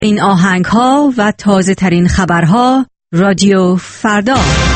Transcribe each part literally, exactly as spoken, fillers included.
این آهنگ ها و تازه ترین خبرها رادیو فردا.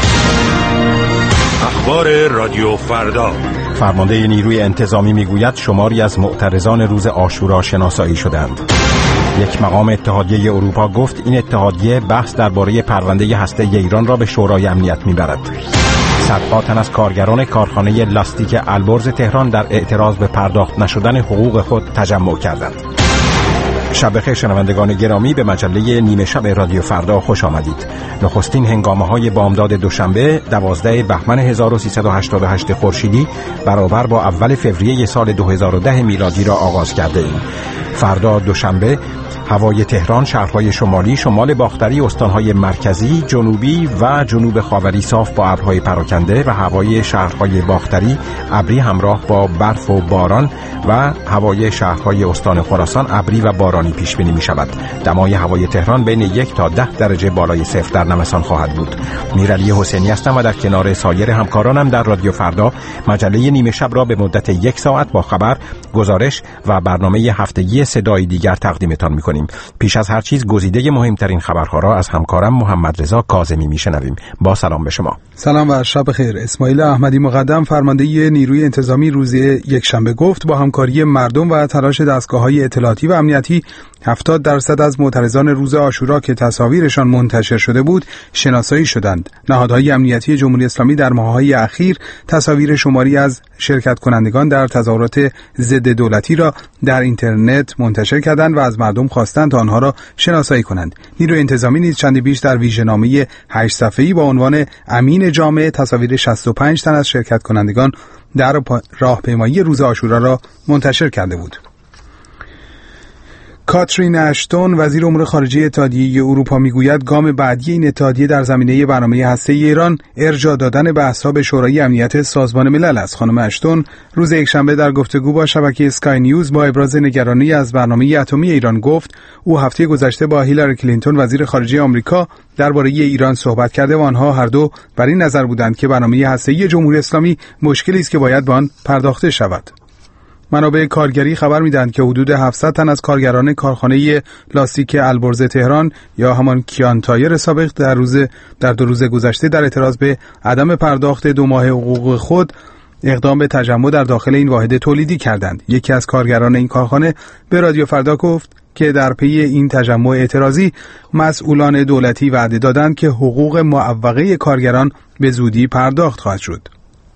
اخبار رادیو فردا. فرمانده نیروی انتظامی میگوید شماری از معترضان روز عاشورا شناسایی شدند. یک مقام اتحادیه اروپا گفت این اتحادیه بحث درباره پرونده هسته‌ای ایران را به شورای امنیت میبرد. صدها تن از کارگران کارخانه لاستیک البرز تهران در اعتراض به پرداخت نشدن حقوق خود تجمع کردند. شب بخیر شنوندگان گرامی، به مجله نیمه شب رادیو فردا خوش آمدید. نخستین هنگامه‌های بامداد دوشنبه دوازده بهمن هزار و سیصد و هشتاد و هشت خورشیدی برابر با اول فوریه سال دو هزار و ده میلادی را آغاز کرده ایم. فردا دوشنبه هوای تهران، شهرهای شمالی، شمال باختری، استانهای مرکزی، جنوبی و جنوب خاوری صاف با ابرهای پراکنده و هوای شهرهای باختری ابری همراه با برف و باران و هوای شهرهای استان خراسان ابری و بارانی پیش بینی می شود. دمای هوای تهران بین یک تا ده درجه بالای صفر در نمسان خواهد بود. میرعلی حسینی هستم و در کنار سایر همکارانم در رادیو فردا مجله نیمه شب را به مدت یک ساعت با خبر، گزارش و برنامه هفتگی صدای دیگر تقدیمتان می کنیم. پیش از هر چیز گزیده مهمترین خبرها را از همکارم محمد رضا کاظمی میشنویم. با سلام به شما. سلام و شب خیر. اسماعیل احمدی مقدم، فرمانده نیروی انتظامی، روز یکشنبه گفت با همکاری مردم و تلاش دستگاه‌های اطلاعاتی و امنیتی هفتاد درصد از معترضان روز عاشورا که تصاویرشان منتشر شده بود شناسایی شدند. نهادهای امنیتی جمهوری اسلامی در ماه‌های اخیر تصاویر شماری از شرکت کنندگان در تظاهرات ضد دولتی را در اینترنت منتشر کردند و از مردم خواستند تا آنها را شناسایی کنند. نیروی انتظامی نیز چندی پیش در ویژه‌نامه هشت صفحه‌ای با عنوان امین جامع تصاویر شصت و پنج تن از شرکت کنندگان در راهپیمایی روز عاشورا را منتشر کرده بود. کاترین اشتون، وزیر امور خارجه اتحادیه اروپا، میگوید گام بعدی این اتحادیه در زمینه برنامه هسته‌ای ایران ارجاع دادن بحث‌ها به شورای امنیت سازمان ملل است. خانم اشتون روز یکشنبه در گفتگو با شبکه اسکای نیوز با ابراز نگرانی از برنامه اتمی ایران گفت او هفته گذشته با هیلاری کلینتون وزیر خارجه آمریکا درباره ایران صحبت کرده و آنها هر دو بر این نظر بودند که برنامه هسته‌ای جمهوری اسلامی مشکلی است که باید به آن پرداخته شود. منابع کارگری خبر میدهند که حدود هفتصد تن از کارگران کارخانه لاستیک البرز تهران یا همان کیان تایر سابق در روز در دو روز گذشته در اعتراض به عدم پرداخت دو ماه حقوق خود اقدام به تجمع در داخل این واحد تولیدی کردند. یکی از کارگران این کارخانه به رادیو فردا گفت که در پی این تجمع اعتراضی مسئولان دولتی وعده دادند که حقوق معوقه کارگران به زودی پرداخت خواهد شد.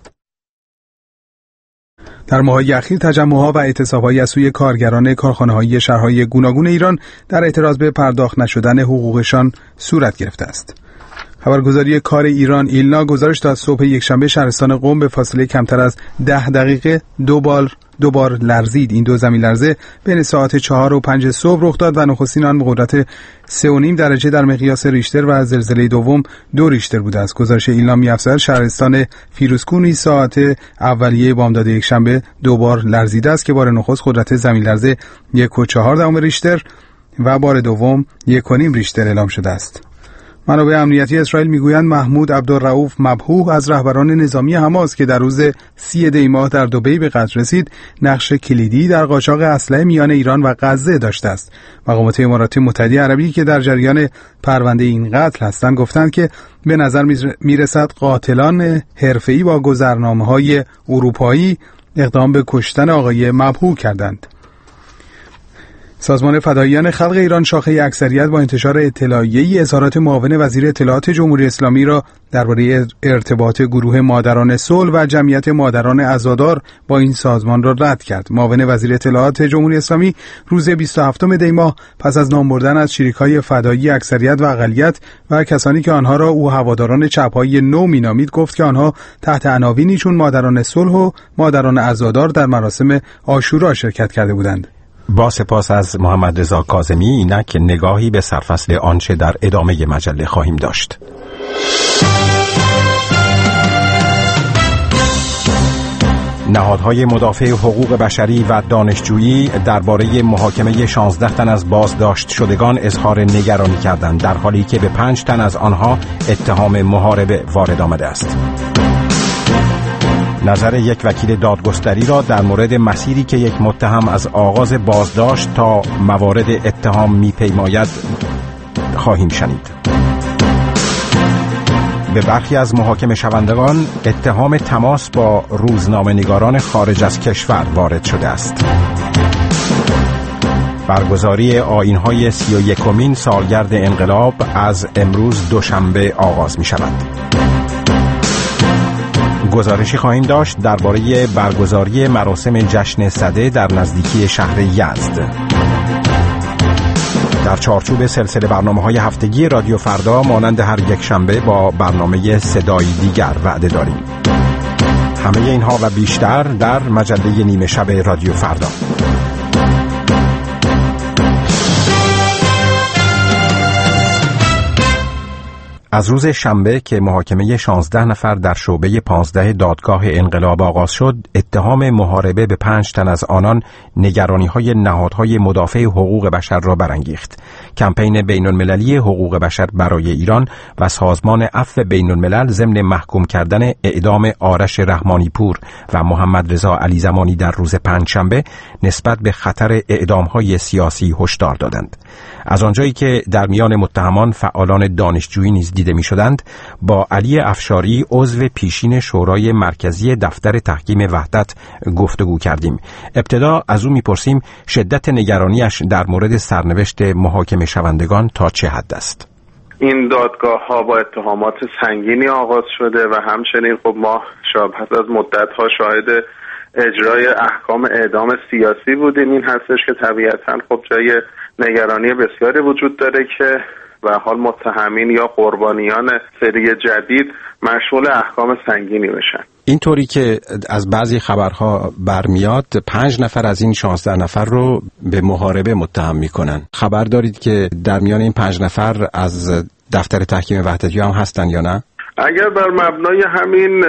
در ماه‌های اخیر تجمع‌ها و اعتصاب‌های از سوی کارگران کارخانه‌های شهرهای گوناگون ایران در اعتراض به پرداخت نشدن حقوقشان صورت گرفته است. خبرگزاری کار ایران ایلنا گزارش داد صبح یکشنبه شهرستان قم به فاصله کمتر از ده دقیقه دو بار دو بار لرزید. این دو زمین لرزه بین ساعت چهار و پنج صبح رخ داد و نخستین آن به قدرت سه و نیم درجه در مقیاس ریشتر و زلزله دوم دو ریشتر بوده است. گزارش ایلنا می‌افزاید شهرستان فیروزکوه نیز ساعت اولیه بامداد یکشنبه دو بار لرزیده است که بار نخست قدرت زمین لرزه یک و چهار دهم ریشتر و بار دوم یک و نیم ریشتر اعلام شده است. منابع امنیتی اسرائیل میگویند محمود عبدالرؤوف مبهوح از رهبران نظامی حماس که در روز سی دی ماه در دبی به قتل رسید نقش کلیدی در قاچاق اسلحه میان ایران و غزه داشته است. مقامات امارات متحده عربی که در جریان پرونده این قتل هستند گفتند که به نظر میرسد قاتلان حرفه‌ای با گذرنامه‌های اروپایی اقدام به کشتن آقای مبهوح کردند. سازمان فداییان خلق ایران شاخه اکثریت با انتشار اطلاعیه‌ای اظهارات معاون وزیر اطلاعات جمهوری اسلامی را درباره ارتباط گروه مادران صلح و جمعیت مادران عزادار با این سازمان را رد کرد. معاون وزیر اطلاعات جمهوری اسلامی روز بیست و هفتم دی ماه پس از نام بردن از شریک‌های فدایی اکثریت و اقلیت و کسانی که آنها را او هواداران چپ‌های نو مینامید گفت که آنها تحت عناوینی چون مادران صلح و مادران عزادار در مراسم عاشورا شرکت کرده بودند. با سپاس از محمد رضا کاظمی. اینک نگاهی به سرفصل آنچه در ادامه مجله خواهیم داشت. نهادهای مدافع حقوق بشری و دانشجویی درباره محاکمه شانزده تن از بازداشت شدگان اظهار نگرانی کردند، در حالی که به پنج تن از آنها اتهام محاربه وارد آمده است. نظر یک وکیل دادگستری را در مورد مسیری که یک متهم از آغاز بازداشت تا موارد اتهام می‌پیماید خواهیم شنید. به برخی از محاکمه شوندگان اتهام تماس با روزنامه‌نگاران خارج از کشور وارد شده است. برگزاری آیین‌های سی و یکمین سالگرد انقلاب از امروز دوشنبه آغاز می‌شود. گزارشی خواهیم داشت درباره برگزاری مراسم جشن سده در نزدیکی شهر یزد. در چارچوب سلسله برنامه‌های هفتگی رادیو فردا مانند هر یک شنبه با برنامه صدایی دیگر وعده داریم. همه اینها و بیشتر در مجله نیمه شب رادیو فردا. از روز شنبه که محاکمه شانزده نفر در شعبه پانزده دادگاه انقلاب آغاز شد، اتهام محاربه به پنج تن از آنان نگرانی‌های نهادهای مدافع حقوق بشر را برانگیخت. کمپین بین‌المللی حقوق بشر برای ایران و سازمان عفو بین‌الملل ضمن محکوم کردن اعدام آرش رحمانی پور و محمد رضا علی زمانی در روز پنجشنبه نسبت به خطر اعدام‌های سیاسی هشدار دادند. از آنجایی که در میان متهمان فعالان دانشجویی نیز دیده می شدند، با علی افشاری عضو پیشین شورای مرکزی دفتر تحکیم وحدت گفتگو کردیم. ابتدا از او میپرسیم شدت نگرانیش در مورد سرنوشت محاکمه شوندگان تا چه حد است. این دادگاه ها با اتهامات سنگینی آغاز شده و همچنین خب ما پس از مدت ها شاهد اجرای احکام اعدام سیاسی بودیم. این هستش که طبیعتاً خب جای نگرانی بسیاری وجود داره که و حال متهمین یا قربانیان سری جدید مشمول احکام سنگینی بشن. اینطوری که از بعضی خبرها برمیاد پنج نفر از این شانزده نفر رو به محاربه متهم میکنن. خبر دارید که در میان این پنج نفر از دفتر تحکیم وحدتی هم هستن یا نه؟ اگر بر مبنای همین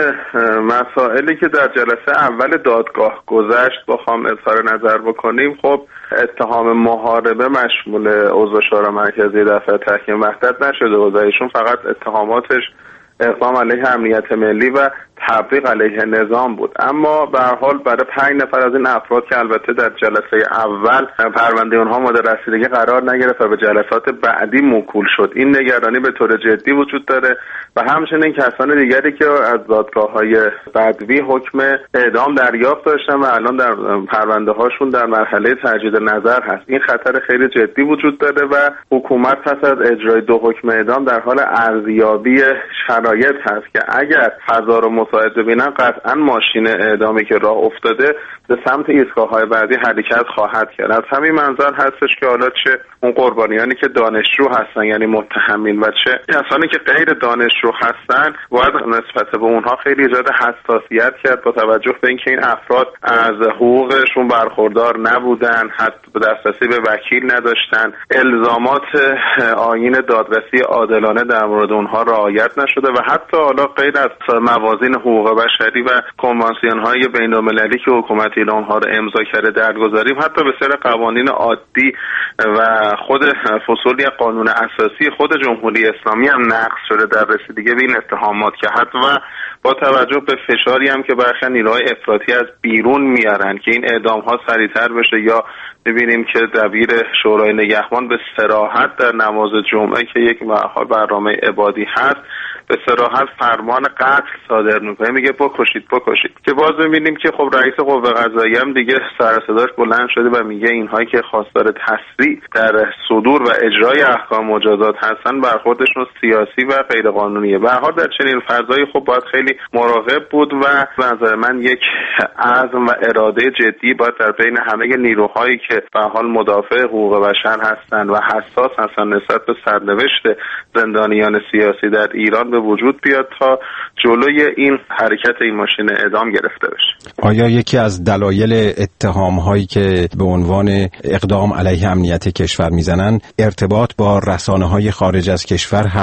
مسائلی که در جلسه اول دادگاه گذشت بخوام اظهار نظر بکنیم، خب اتهام محاربه مشمول عضو شورای مرکزی دفتر تحکیم وحدت نشده و ایشون فقط اتهاماتش اقدام علیه امنیت ملی و تبلیغ علیه نظام بود. اما به هر حال برای پنج نفر از این افراد که البته در جلسه اول پرونده اونها مورد رسیدگی قرار نگرفت و به جلسات بعدی موکول شد، این نگرانی به طور جدی وجود داره و همچنین کسان دیگری که از دادگاه‌های بدوی حکم اعدام دریافت داشتن و الان در پرونده هاشون در مرحله تجدید نظر هست. این خطر خیلی جدی وجود داره و حکومت پس از اجرای دو حکم اعدام در حال ارزیابی شرایط هست که اگر هزار مساعد ببینن قطعا ماشین اعدامی که راه افتاده به سمت ایستگاه‌های بعدی حرکت خواهد کرد. از همین منظر هستش که حالا چه اون قربانیانی که دانشجو هستن یعنی متهمین و چه کسانی که غیر دانشجو هستن باید نسبت به اونها خیلی ایجاد حساسیت کرد با توجه به اینکه این افراد از حقوقشون برخوردار نبودن، حتی دسترسی به وکیل نداشتن، الزامات آیین دادرسی عادلانه در مورد اونها رعایت نشده و حتی حالا غیر از موازین حقوق بشری و کنوانسیون‌های بین‌المللی که حکومت ایران اونها رو امضا کرده درگذاریم، حتی به سر قوانین عادی و خود فصولی قانون اساسی خود جمهوری اسلامی هم نقض شده در رسیدگی به این اتهامات که حتی با توجه به فشاری هم که برخی نیروهای افراطی از بیرون میارن که این اعدام ها سریعتر بشه، یا ببینیم که دبیر شورای نگهبان به صراحت در نماز جمعه که یک برنامه عبادی هست به صراحت فرمان قتل صادر میکنه، میگه بکشید بکشید که باز میبینیم که خب رئیس قوه قضاییه هم دیگه سر صداش بلند شده و میگه اینهایی که خواستار تسریع در صدور و اجرای احکام مجازات هستن برخوردشون سیاسی و غیر قانونیه. به هر حال در چنین فضایی خب باید خیلی مراقب بود و به نظر من یک عزم و اراده جدی باید در بین همه نیروهایی که به حال مدافع حقوق بشر هستن و حساس هستن نسبت به سرنوشت زندانیان سیاسی در ایران به وجود بیاد تا جلوی این حرکت این ماشین اعدام گرفته بشه. آیا یکی از دلایل اتهام هایی که به عنوان اقدام علیه امنیت کشور میزنن ارتباط با رسانه های خارج از کشور هست؟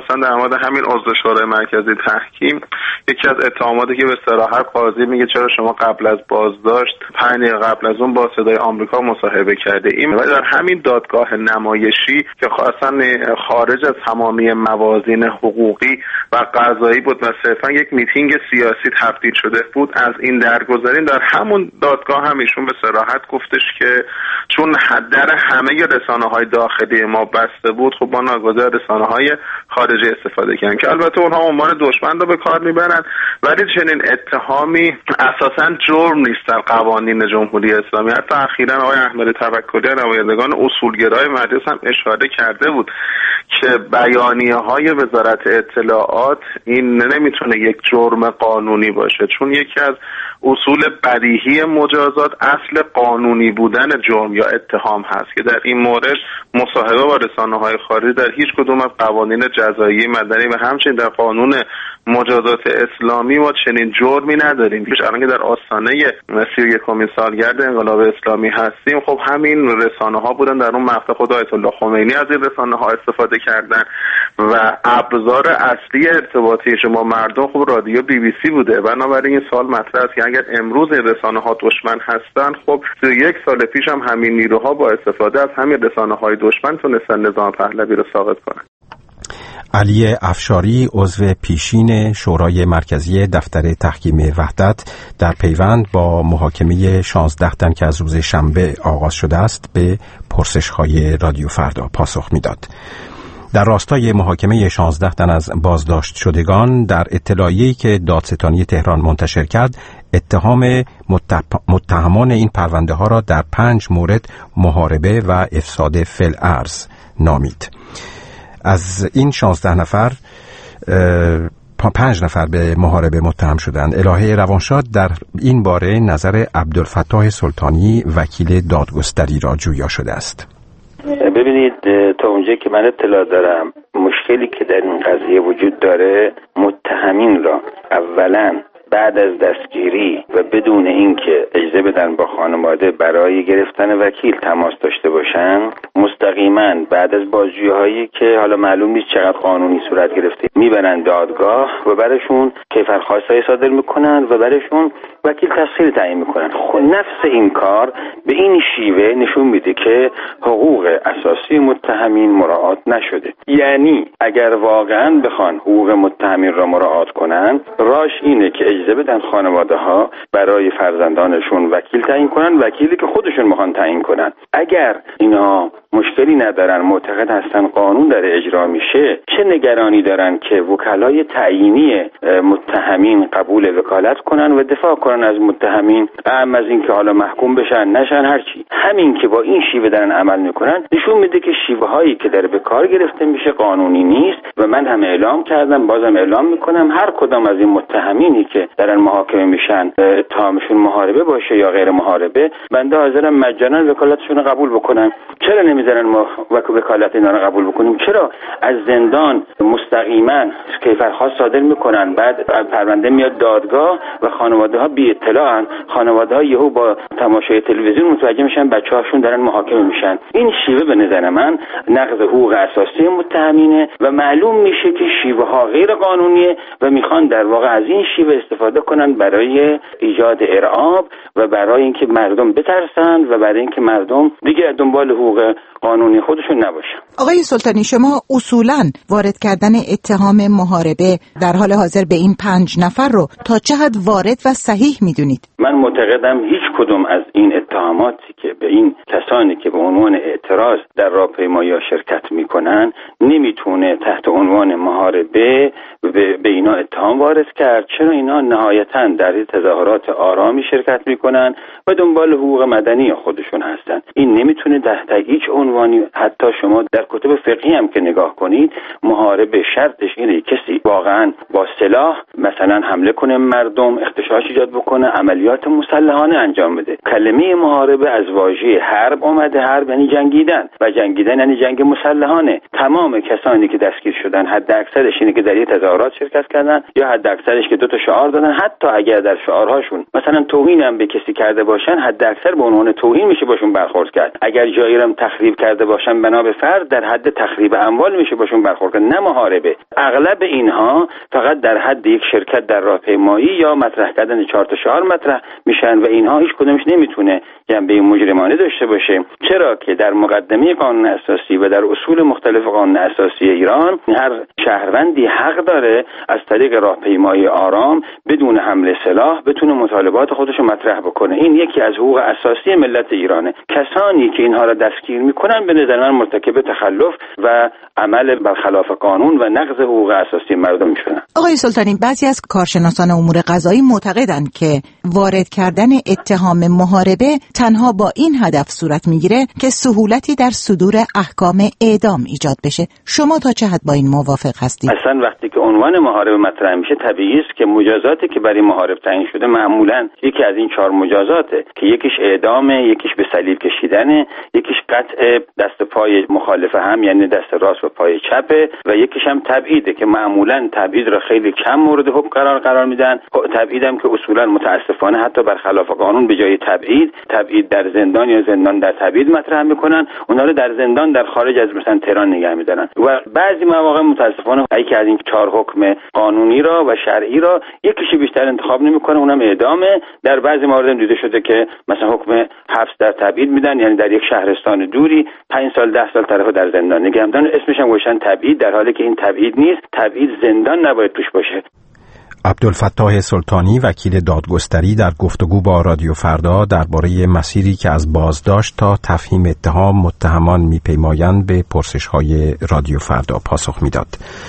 مثلا در مورد همین عضو شورای مرکزی تحکیم یکی از اتهاماتی که به صراحت قاضی میگه چرا شما قبل از بازداشت پنج دقیقه قبل از اون با صدای آمریکا مصاحبه کرده ایم. و در همین دادگاه نمایشی که اصلا خارج از تمامی موازین حقوقی و قضایی بود و صرفا یک میتینگ سیاسی تبدیل شده بود، از این درگذرین در همون دادگاه هم ایشون به صراحت گفتش که چون در همه رسانه‌های داخلی ما بسته بود، خب ما ناگزیر رسانه‌های خارجی استفاده کردن که البته اونها عنوان دشمن رو به کار میبرن، ولی چنین اتهامی اساساً جرم نیست در قوانین جمهوری اسلامی. حتی اخیراً آقای احمد توکلی نمایندگان اصولگرای مجلس هم اشاره کرده بود که بیانیه‌های وزارت اطلاعات این نمیتونه یک جرم قانونی باشه، چون یکی از اصول بدیهی مجازات اصل قانونی بودن جرم یا اتهام هست که در این مورد مصاحبه با رسانه‌های خارجی در هیچ کدوم از قوانین جزایی مدنی و همچنین در قانون مجازات اسلامی ما چنین جرمی نداریم. پیش الان که در آستانه سی و یکمین سالگرد انقلاب اسلامی هستیم، خب همین رسانه‌ها بودن در اون مقطع خود آیت الله خمینی از این رسانه‌ها استفاده کردن و ابزار اصلی ارتباطی شما مردم خب رادیو بی بی سی بوده. بنابراین این سوال مطرح است که اگر امروز این رسانه‌ها دشمن هستند، خب سی و یک سال پیش هم همین نیروها با استفاده از همین رسانه‌های دشمن تونستن نظام پهلوی رو ساقط کنن. علی افشاری عضو پیشین شورای مرکزی دفتر تحکیم وحدت در پیوند با محاکمه شانزده تن که از روز شنبه آغاز شده است به پرسش‌های رادیو فردا پاسخ می‌داد. در راستای محاکمه شانزده تن از بازداشت شدگان در اطلاعیه‌ای که دادستانی تهران منتشر کرد، اتهام متهمان این پرونده ها را در پنج مورد محاربه و افساد فی‌الارض نامید. از این شانزده نفر پنج نفر به محاربه متهم شدند. الهه روانشاد در این باره نظر عبدالفتاح سلطانی وکیل دادگستری را جویا شده است. ببینید، تا اونجایی که من اطلاع دارم مشکلی که در این قضیه وجود داره، متهمین را اولا بعد از دستگیری و بدون اینکه اجازه بدن با خانواده برای گرفتن وکیل تماس داشته باشن، مستقیما بعد از بازجویی‌هایی که حالا معلوم نیست چقدر قانونی صورت گرفته میبرن دادگاه و براشون کیفرخواستای صادر میکنن و براشون وکیل تسهیل تعیین میکنن. خود نفس این کار به این شیوه نشون میده که حقوق اساسی متهمین مراعات نشده. یعنی اگر واقعا بخوان حقوق متهمین را مراعات کنن، راش اینه که اجازه بدن خانواده ها برای فرزندانشون وکیل تعیین کنن، وکیلی که خودشون میخوان تعیین کنن. اگر اینا مشکلی ندارن، معتقد هستن قانون داره اجرا میشه، چه نگرانی دارن که وکلای تعیینی متهمین قبول وکالت کنن و دفاع کنن از متهمین، اما از این که حالا محکوم بشن نشن هرچی. همین که با این شیوه دارن عمل میکنن نشون میده که شیوه هایی که داره به کار گرفته میشه قانونی نیست و من هم اعلام کردم، بازم اعلام میکنم، هر کدام از این متهمینی که دارن محاکمه میشن اتهامشون محاربه باشه یا غیر محاربه، بنده حاضرم مجانا وکالتشون رو قبول بکنم. چرا نمیذارن ما وکالت اینا رو قبول بکنیم؟ چرا از زندان مستقیما کیفرخواست صادر میکنن، بعد پرونده میاد دادگاه و خانواده ها بی اطلاعن، خانواده ها یهو با تماشای تلویزیون متوجه میشن بچه‌هاشون دارن محاکمه میشن. این شیوه به نظر من نقض حقوق اساسی متهمینه و معلوم میشه که شیوه ها غیر قانونیه و میخوان در واقع از این شیوه استفاده کنن برای ایجاد ارعاب و برای اینکه مردم بترسن و برای اینکه مردم دیگه دنبال حقوق قانونی خودشون نباشن. آقای سلطانی، شما اصولاً وارد کردن اتهام محاربه در حال حاضر به این پنج نفر رو تا چه حد وارد و صحیح میدونید؟ من معتقدم هیچ کدوم از این اتهاماتی که به این کسانی که به عنوان اعتراض در راهپیمایی شرکت میکنن نمیتونه تحت عنوان محاربه به اینا اتهام وارد کرد. چرا اینا نهایتاً در تظاهرات آرامی شرکت میکنن و دنبال حقوق مدنی خودشون هستن. این نمیتونه تحت هیچ عنوانی، حتی شما در کتب فقهی هم که نگاه کنید، محاربه شرطش اینه کسی واقعا با سلاح مثلا حمله کنه، مردم اختشاش ایجاد بکنه، عملیات مسلحانه انجام بده. کلمه محاربه از واژه حرب اومده. حرب یعنی جنگیدن و جنگیدن یعنی جنگ مسلحانه. تمام تمام کسانی که دستگیر شدن حد اکثرش اینه که در یه تظاهرات شرکت کردن یا حد اکثرش که دو تا شعار دادن. حتی اگر در شعارهاشون مثلا توهین هم به کسی کرده باشن، حد اکثر به عنوان توهین میشه باشون برخورد کرد. اگر جایی رو تخریب کرده باشن بنا به فرض، در حد تخریب اموال میشه باشون برخورد کرد، نه محاربه. اغلب اینها فقط در حد یک شرکت در راهپیمایی یا مطرح کردن چهار تا شعار مطرح میشن و اینها هیچ کدومش نمیتونه جنبه مجرمانه داشته باشه، چرا که در مقدمه قانون اساسی و در اصول مختلف قانون اساسی ایران هر شهروندی حق داره از طریق راهپیمایی آرام بدون حمل سلاح بتونه مطالبات خودش رو مطرح بکنه. این یکی از حقوق اساسی ملت ایرانه. کسانی که اینها را دستگیر میکنن به نظر من مرتکب تخلف و عمل برخلاف قانون و نقض حقوق اساسی مردم میشن. آقای سلطانی، بعضی از کارشناسان امور قضایی معتقدند که وارد کردن اتهام محاربه تنها با این هدف صورت میگیره که سهولتی در صدور احکام اعدام ایجاد بشه. شما تا چه حد با این موافق هستید؟ اصلا وقتی که عنوان محاربه مطرح میشه طبیعی است که مجازاتی که برای محارب تعیین شده معمولا یکی از این چهار مجازاته که یکیش اعدامه، یکیش به صلیب کشیدنه، یکیش قطع دست پای مخالف هم یعنی دست راست و پای چپه و یکیش هم تبعیده که معمولا تبعید را خیلی کم مورد حکم قرار قرار میدن. تبعیدم که اصولا متاسفانه حتی برخلاف قانون به جای تبعید تبعید در زندان یا زندان در تبعید مطرح میکنن، اونها رو در زندان در خارج از مثلا تهران نگه میدارن و بعضی مواقع متاسفانه یکی از این چهار حکم قانونی را و شرعی را یکیش بیشتر انتخاب نمیکنه، اونم اعدامه. در بعضی موارد دیده شده که مثلا حکم حبس در تبعید میدن، یعنی در یک شهرستان دوری پنج سال ده سال طرفو در زندان نگه میدارن، اسمش هم گذاشتن تبعید، در حالی که این تبعید نیست. تبعید زندان نباید توش باشه. عبدالفتاح سلطانی، وکیل دادگستری، در گفتگو با رادیو فردا درباره مسیری که از بازداشت تا تفهیم اتهام متهمان میپیمایند به پرسش‌های رادیو فردا پاسخ میداد.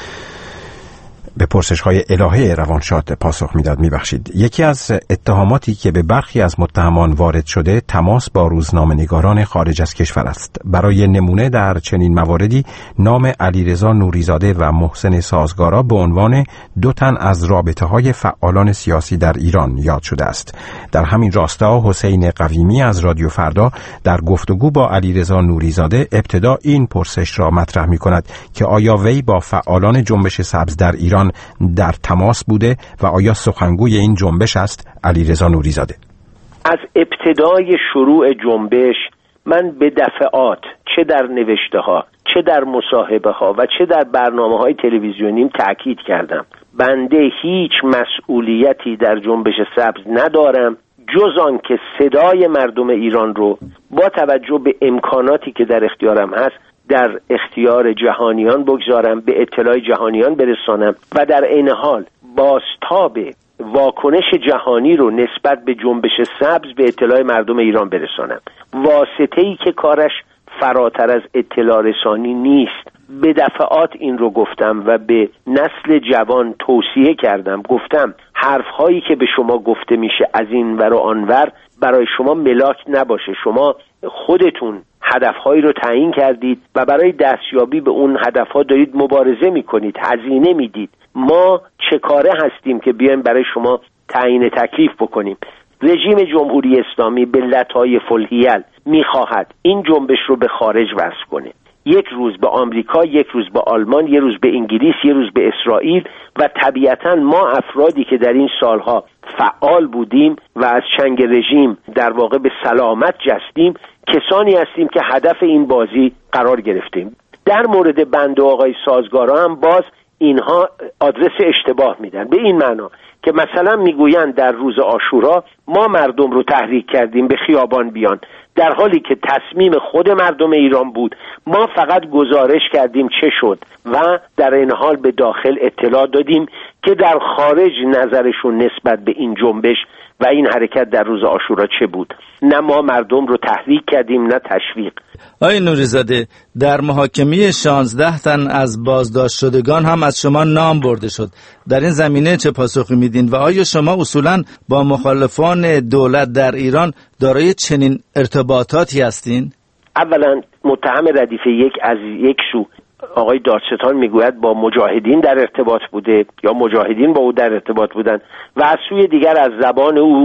به پرسش‌های الهه روانشاد پاسخ میداد. میبخشید. یکی از اتهاماتی که به برخی از متهمان وارد شده تماس با روزنامه‌نگاران خارج از کشور است. برای نمونه در چنین مواردی نام علیرضا نوریزاده و محسن سازگارا به عنوان دو تن از رابطه‌های فعالان سیاسی در ایران یاد شده است. در همین راستا حسین قویمی از رادیو فردا در گفتگو با علیرضا نوریزاده ابتدا این پرسش را مطرح می‌کند که آیا وی با فعالان جنبش سبز در ایران در تماس بوده و آیا سخنگوی این جنبش است؟ علیرضا نوریزاده: از ابتدای شروع جنبش من به دفعات چه در نوشته ها چه در مصاحبه ها و چه در برنامه های تلویزیونیم تأکید کردم بنده هیچ مسئولیتی در جنبش سبز ندارم جز آن که صدای مردم ایران رو با توجه به امکاناتی که در اختیارم هست در اختیار جهانیان بگذارم، به اطلاع جهانیان برسانم و در عین حال بازتاب واکنش جهانی رو نسبت به جنبش سبز به اطلاع مردم ایران برسانم. واسطه‌ای که کارش فراتر از اطلاع رسانی نیست. به دفعات این رو گفتم و به نسل جوان توصیه کردم، گفتم حرف‌هایی که به شما گفته میشه از این ور و آنور برای شما ملاک نباشه. شما خودتون هدفهایی رو تعیین کردید و برای دستیابی به اون هدفها دارید مبارزه میکنید، هزینه میدید. ما چه کاره هستیم که بیایم برای شما تعیین تکلیف بکنیم؟ رژیم جمهوری اسلامی به لطایف الحیل میخواهد این جنبش رو به خارج وصل کنه. یک روز به آمریکا، یک روز به آلمان، یک روز به انگلیس، یک روز به اسرائیل و طبیعتاً ما افرادی که در این سالها فعال بودیم و از چنگ رژیم در واقع به سلامت جستیم کسانی هستیم که هدف این بازی قرار گرفتیم. در مورد بنده آقای سازگارا هم باز اینها آدرس اشتباه میدن، به این معنا که مثلا میگویند در روز عاشورا ما مردم رو تحریک کردیم به خیابان بیان، در حالی که تصمیم خود مردم ایران بود. ما فقط گزارش کردیم چه شد و در این حال به داخل اطلاع دادیم که در خارج نظرشون نسبت به این جنبش و این حرکت در روز عاشورا چه بود. نه ما مردم رو تحریک کردیم نه تشویق. آقای نوریزاده، در محاکمه شانزده تن از بازداشت شدگان هم از شما نام برده شد. در این زمینه چه پاسخی میدین و آیا شما اصولاً با مخالفان دولت در ایران دارای چنین ارتباطاتی هستین؟ اولا متهم ردیف یک از یک سو آقای دادستان میگوید با مجاهدین در ارتباط بوده یا مجاهدین با او در ارتباط بودن و از سوی دیگر از زبان او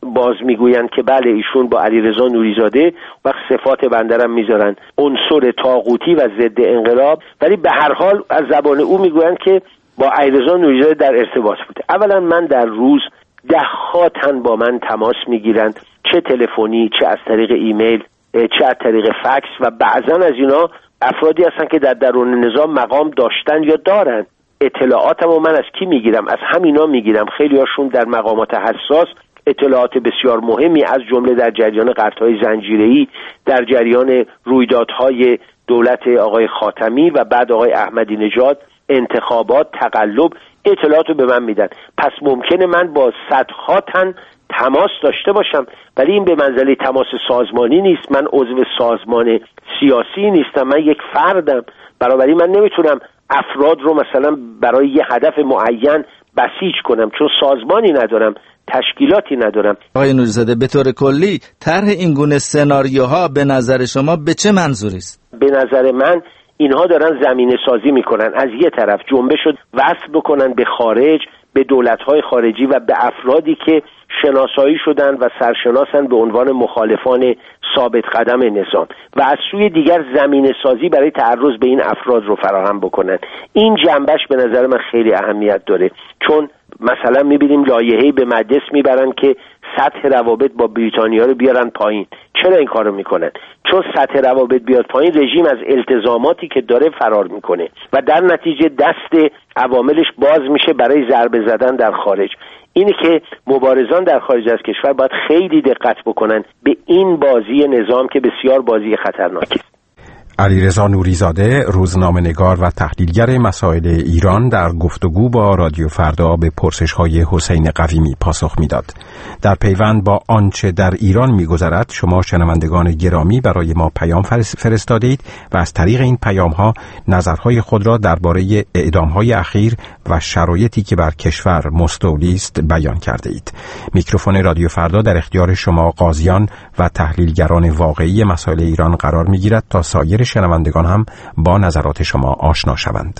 باز میگویند که بله ایشون با علیرضا نوریزاده و صفات بندرم میذارن عنصر طاغوتی و ضد انقلاب، ولی به هر حال از زبان او میگویند که با علیرضا نوریزاده در ارتباط بوده. اولا من در روز ده ها تن با من تماس میگیرند، چه تلفنی، چه از طریق ایمیل، چه از طریق فکس، و بعضا از اینا افرادی هستن که در درون نظام مقام داشتن یا دارن. اطلاعاتمو من از کی میگیرم؟ از همینا میگیرم. خیلی هاشون در مقامات حساس اطلاعات بسیار مهمی از جمله در جریان قطع‌های زنجیره‌ای، در جریان رویدادهای دولت آقای خاتمی و بعد آقای احمدی نژاد، انتخابات، تقلب، اطلاعات رو به من میدن. پس ممکنه من با صدها تن تماس داشته باشم، ولی این به منزله تماس سازمانی نیست. من عضو سازمان سیاسی نیستم، من یک فردم. بنابراین من نمیتونم افراد رو مثلا برای یه هدف معین بسیج کنم، چون سازمانی ندارم، تشکیلاتی ندارم. آقای نوریزاده، به طور کلی طرح این گونه سناریوها به نظر شما به چه منظوری است؟ به نظر من اینها دارن زمینه سازی میکنن، از یه طرف جنبش رو وصل بکنن به خارج، به دولت‌های خارجی و به افرادی که شناسایی شدن و سرشناسن به عنوان مخالفان ثابت قدم نظام، و از سوی دیگر زمینه سازی برای تعرض به این افراد رو فراهم بکنن. این جنبش به نظر من خیلی اهمیت داره، چون مثلا میبینیم لایحه‌ای به مجلس میبرن که سطح روابط با بریتانیا رو بیارن پایین. چرا این کارو میکنن؟ چون سطح روابط بیاد پایین، رژیم از التزاماتی که داره فرار میکنه و در نتیجه دست عواملش باز میشه برای ضربه زدن در خارج. اینه که مبارزان در خارج از کشور باید خیلی دقت بکنن به این بازی نظام که بسیار بازی خطرناکی است. علیرضا نوریزاده، روزنامه‌نگار و تحلیلگر مسائل ایران، در گفتگو با رادیو فردا به پرسش‌های حسین قویمی پاسخ می‌داد. در پیوند با آنچه در ایران می‌گذرد، شما شنوندگان گرامی برای ما پیام فرستادید و از طریق این پیام‌ها نظرهای خود را درباره اعدام‌های اخیر و شرایطی که بر کشور مستولی است بیان کردید. میکروفون رادیو فردا در اختیار شما قاضیان و تحلیلگران واقعی مسائل ایران قرار می‌گیرد تا سایر شنوندگان هم با نظرات شما آشنا شوند.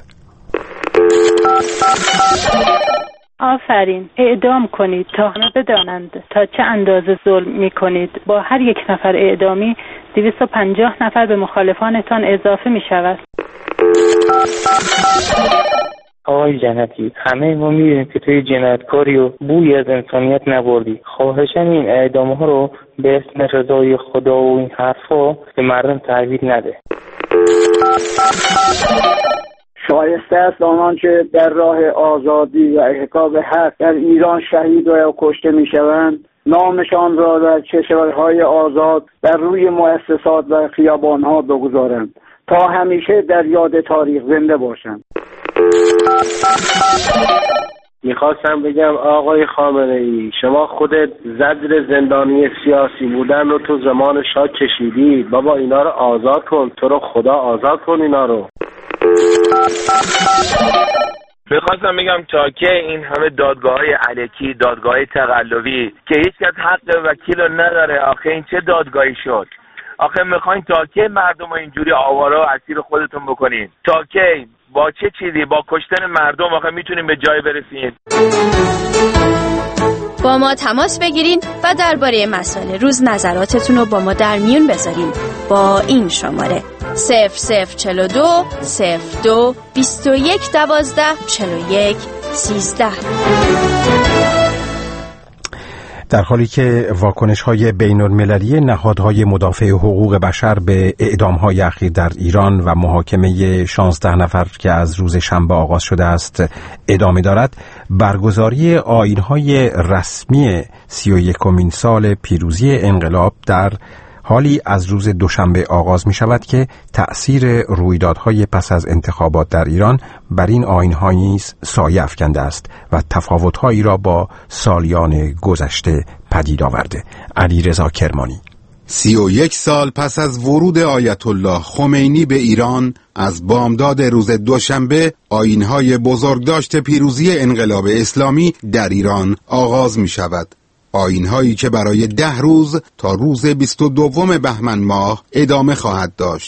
آفرین، اعدام کنید تا همه بدانند تا چه اندازه ظلم می کنید. با هر یک نفر اعدامی دویست و پنجاه نفر به مخالفانتان اضافه می شود. آقای جنتی، همه ما می‌بینیم که توی جنایتکاری و بوی از انسانیت نبردی. خواهشاً این اعدام ها رو به اسم رضای خدا و این حرفا به مردم تحویل نده. شایسته است آنان که در راه آزادی و احقاق حق در ایران شهید و کشته می‌شوند نامشان را در کشورهای آزاد در روی مؤسسات و خیابان‌ها بگذارند تا همیشه در یاد تاریخ زنده باشند. میخواستم بگم آقای خامنه‌ای، شما خودت زجر زندانی سیاسی بودن رو تو زمان شاه کشیدی. بابا اینا رو آزاد کن، تو رو خدا آزاد کن اینا رو. میخواستم بگم تا که این همه دادگاه‌های الکی، دادگاه‌های تقلبی که هیچ کس حق وکیل رو نداره، آخه این چه دادگاهی شد؟ آخه میخواین تا که مردم رو اینجوری آواره و اسیر خودتون بکنین؟ تا که با چه چیزی؟ با کشتن مردم آخه میتونیم به جای برسیم؟ با ما تماس بگیرین و درباره مسائل روز نظراتتون رو با ما در میون بذارین با این شماره صفر صفر چهل و دو صفر دو بیست و یک دوازده چهل و یک سیزده. در حالی که واکنش‌های بین‌المللی نهادهای مدافع حقوق بشر به اعدام‌های اخیر در ایران و محاکمه شانزده نفر که از روز شنبه آغاز شده است ادامه دارد، برگزاری آیین‌های رسمی سی و یکمین سال پیروزی انقلاب در حالی از روز دوشنبه آغاز می شود که تأثیر رویدادهای پس از انتخابات در ایران بر این آیین‌ها نیز سایه افکنده است و تفاوت‌هایی را با سالیان گذشته پدید آورده. علیرضا کرمانی. سی و یک سال پس از ورود آیت الله خمینی به ایران، از بامداد روز دوشنبه آیین‌های بزرگداشت پیروزی انقلاب اسلامی در ایران آغاز می شود. آیین‌هایی که برای ده روز تا روز بیست و دوم بهمن ماه ادامه خواهد داشت.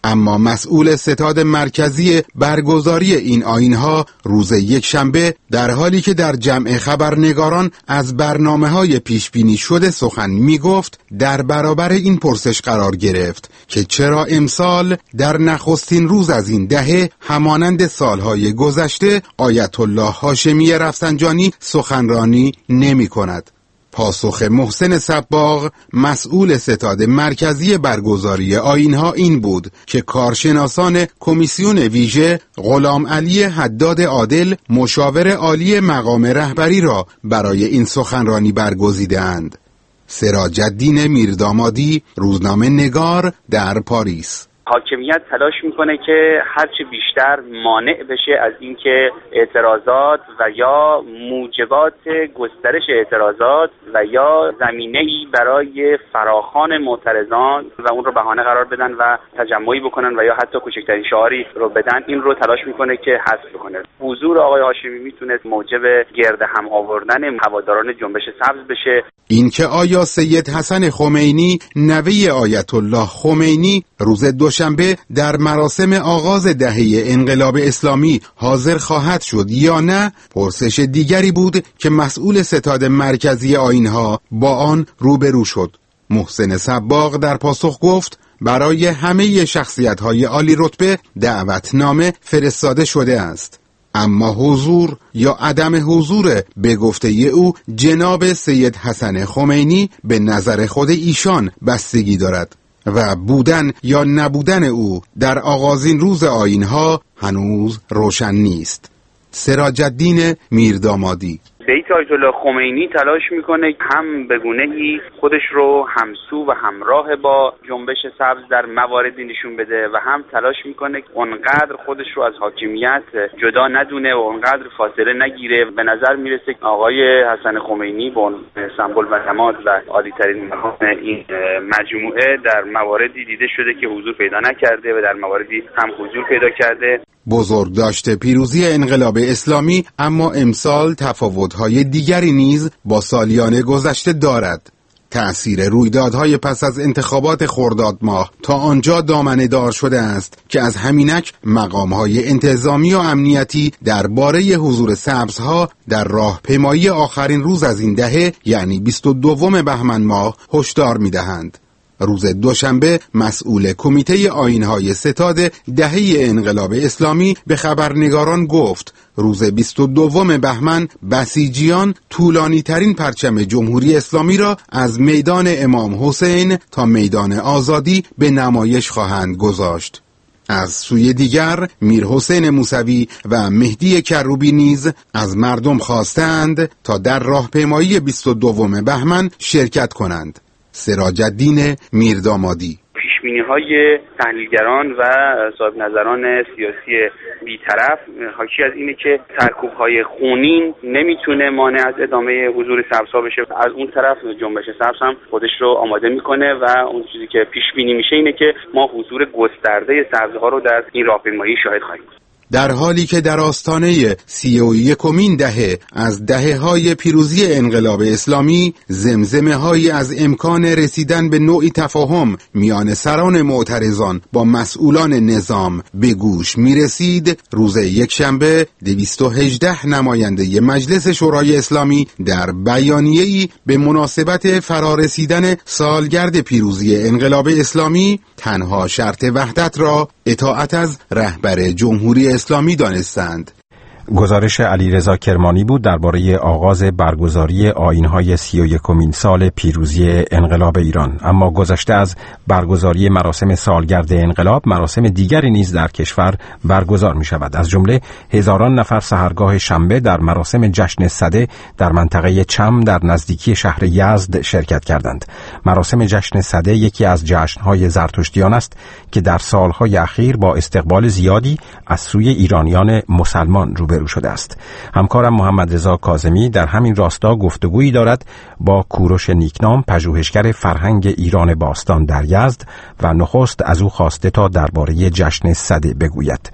اما مسئول ستاد مرکزی برگزاری این آیین‌ها روز یکشنبه در حالی که در جمع خبرنگاران از برنامه‌های پیشبینی شده سخن می‌گفت، در برابر این پرسش قرار گرفت که چرا امسال در نخستین روز از این دهه همانند سالهای گذشته آیت الله هاشمی رفسنجانی سخنرانی نمی‌کند. پاسخ محسن صباغ مسئول ستاد مرکزی برگزاری آیین‌ها این بود که کارشناسان کمیسیون ویژه غلام علی حداد عادل مشاور عالی مقام رهبری را برای این سخنرانی برگزیدند. سراج‌الدین میردامادی، روزنامه نگار، در پاریس. حاکمیت تلاش میکنه که هرچه بیشتر مانع بشه از اینکه اعتراضات و یا موجبات گسترش اعتراضات و یا زمینه‌ای برای فراخوان معترضان و اون رو بهانه قرار بدن و تجمعی بکنن و یا حتی کوچکترین شعاری رو بدن، این رو تلاش میکنه که حذف کنه. حضور آقای هاشمی میتونست موجب گرد هم آوردن هواداران جنبش سبز بشه. اینکه آیا سید حسن خمینی نوه آیت الله خمینی روز دوشنبه در مراسم آغاز دهه انقلاب اسلامی حاضر خواهد شد یا نه، پرسش دیگری بود که مسئول ستاد مرکزی آیین‌ها با آن روبرو شد. محسن صباغ در پاسخ گفت برای همه شخصیت‌های عالی رتبه دعوتنامه فرستاده شده است، اما حضور یا عدم حضور به گفته او جناب سید حسن خمینی به نظر خود ایشان بستگی دارد و بودن یا نبودن او در آغازین روز آیین‌ها هنوز روشن نیست. سراج‌الدین میردامادی. بیت آیت الله خمینی تلاش میکنه هم به گونه‌ای خودش رو همسو و همراه با جنبش سبز در مواردی نشون بده و هم تلاش میکنه اونقدر خودش رو از حاکمیت جدا ندونه و اونقدر فاصله نگیره. به نظر میرسه که آقای حسن خمینی با سمبل و نماد و عالی‌ترین مقام این مجموعه در مواردی دیده شده که حضور پیدا نکرده و در مواردی هم حضور پیدا کرده. بزرگ داشته پیروزی انقلاب اسلامی اما امسال تفاوت‌های دیگری نیز با سالیان گذشته دارد. تأثیر رویدادهای پس از انتخابات خرداد ماه تا آنجا دامنه دار شده است که از همینک مقام‌های انتظامی و امنیتی درباره حضور سبزها در راهپیمایی آخرین روز از این دهه یعنی بیست و دوم بهمن ماه هشدار می‌دهند. روز دوشنبه مسئول کمیته آیین‌های ستاد دهه انقلاب اسلامی به خبرنگاران گفت روز بیست و دوم بهمن بسیجیان طولانی ترین پرچم جمهوری اسلامی را از میدان امام حسین تا میدان آزادی به نمایش خواهند گذاشت. از سوی دیگر میر حسین موسوی و مهدی کروبی نیز از مردم خواستند تا در راهپیمایی بیست و دوم بهمن شرکت کنند. سراج‌الدین میردامادی. پیشبینی‌های تحلیلگران و صاحب نظران سیاسی بی‌طرف حاکی از اینه که سرکوب‌های خونین نمیتونه مانع از ادامه حضور سبزها بشه. از اون طرف جنبش سبز هم خودش رو آماده میکنه و اون چیزی که پیشبینی میشه اینه که ما حضور گسترده سبزها رو در این راهپیمایی شاهد خواهیم بود. در حالی که در آستانه سی و یکمین دهه از دهه‌های پیروزی انقلاب اسلامی زمزمه‌هایی از امکان رسیدن به نوعی تفاهم میان سران معترضان با مسئولان نظام به گوش می‌رسید، روز یکشنبه دویست و هجده نماینده مجلس شورای اسلامی در بیانیه‌ای به مناسبت فرارسیدن سالگرد پیروزی انقلاب اسلامی تنها شرط وحدت را اطاعت از رهبر جمهوری اسلامی دانستند. گزارش علیرضا کرمانی بود درباره آغاز برگزاری آیین‌های سی و یکمین سال پیروزی انقلاب ایران. اما گذشته از برگزاری مراسم سالگرد انقلاب، مراسم دیگری نیز در کشور برگزار می شود. از جمله هزاران نفر سحرگاه شنبه در مراسم جشن سده در منطقه چم در نزدیکی شهر یزد شرکت کردند. مراسم جشن سده یکی از جشن‌های زرتشتیان است که در سالهای اخیر با استقبال زیادی از سوی ایرانیان مسلمان روبرو شده است. همکارم محمد رضا کاظمی در همین راستا گفتگویی دارد با کوروش نیکنام، پژوهشگر فرهنگ ایران باستان در یزد و نخست از او خواسته تا درباره جشن سده بگوید.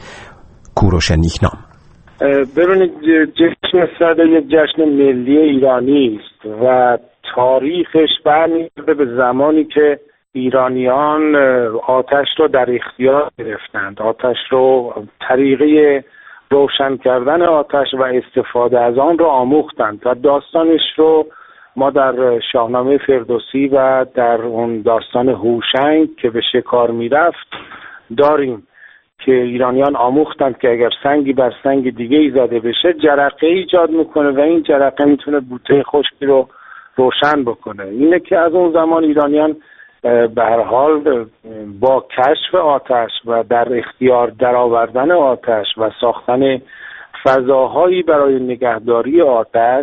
کوروش نیکنام: ببینید، جشن سده یک جشن ملی ایرانی است و تاریخش برمیگرده به زمانی که ایرانیان آتش رو در اختیار گرفتند. آتش رو، طریقه روشن کردن آتش و استفاده از آن رو آموختند و داستانش رو ما در شاهنامه فردوسی و در اون داستان هوشنگ که به شکار میرفت داریم که ایرانیان آموختند که اگر سنگی بر سنگ دیگه ای زده بشه جرقه ایجاد میکنه و این جرقه میتونه بوته خشکی رو روشن بکنه. اینه که از اون زمان ایرانیان به هر حال با کشف آتش و در اختیار درآوردن آتش و ساختن فضاهایی برای نگهداری آتش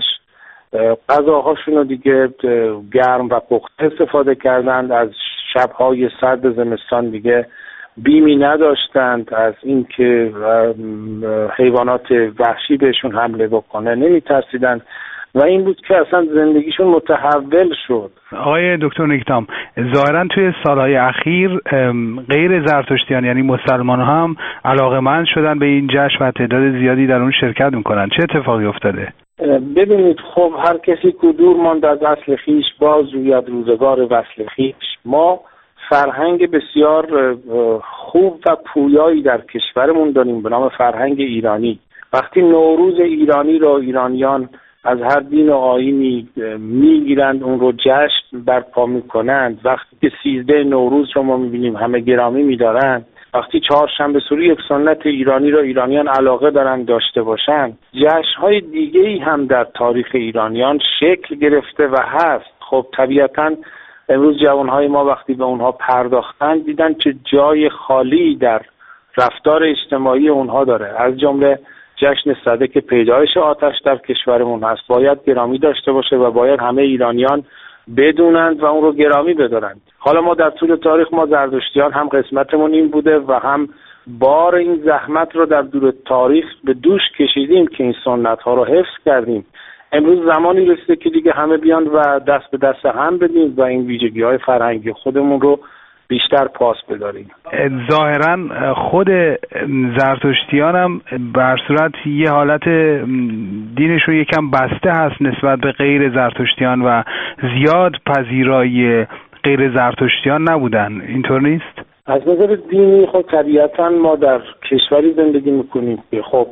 غذاهاشون رو دیگه گرم و پخته استفاده کردند. از شبهای سرد زمستان دیگه بیمی نداشتند از اینکه حیوانات وحشی بهشون حمله بکنه، نمی ترسیدند و این بود که اصلا زندگیشون متحول شد. آقای دکتر نیکنام، ظاهرا توی سالهای اخیر غیر زرتشتیان یعنی مسلمان هم علاقه‌مند شدن به این جشن و تعداد زیادی در اون شرکت میکنن. چه اتفاقی افتاده؟ ببینید، خب هر کسی که دور ماند از اصل خویش باز روید روزگار وصل خویش. ما فرهنگ بسیار خوب و پویایی در کشورمون داریم به نام فرهنگ ایرانی. وقتی نوروز ایرانی رو ایرانیان از هر دین و آیینی میگیرند، اون رو جشن برپا میکنند، وقتی که سیزده نوروز رو ما میبینیم همه گرامی میدارند، وقتی چهارشنبه سوری یک سنت ایرانی رو ایرانیان علاقه دارن داشته باشن، جشن‌های دیگه‌ای هم در تاریخ ایرانیان شکل گرفته و هست. خب طبیعتاً امروز جوانهای ما وقتی به اونها پرداختن دیدن چه جای خالی در رفتار اجتماعی اونها داره. از جمله جشن صده که پیدایش آتش در کشورمون هست باید گرامی داشته باشه و باید همه ایرانیان بدونند و اون رو گرامی بدارند. حالا ما در طول تاریخ ما زرتشتیان هم قسمتمون این بوده و هم بار این زحمت رو در طول تاریخ به دوش کشیدیم که این سنت ها رو حفظ کردیم. امروز زمانی رسیده که دیگه همه بیان و دست به دست هم بدیم و این ویژگی های فرهنگی خودمون رو بیشتر پاس بداریم. ظاهرا خود زرتشتیان هم بر صورت یه حالت دینشون یکم بسته هست نسبت به غیر زرتشتیان و زیاد پذیرای غیر زرتشتیان نبودن، اینطور نیست؟ از نظر دینی خب طبیعتا ما در کشوری زندگی میکنیم که خب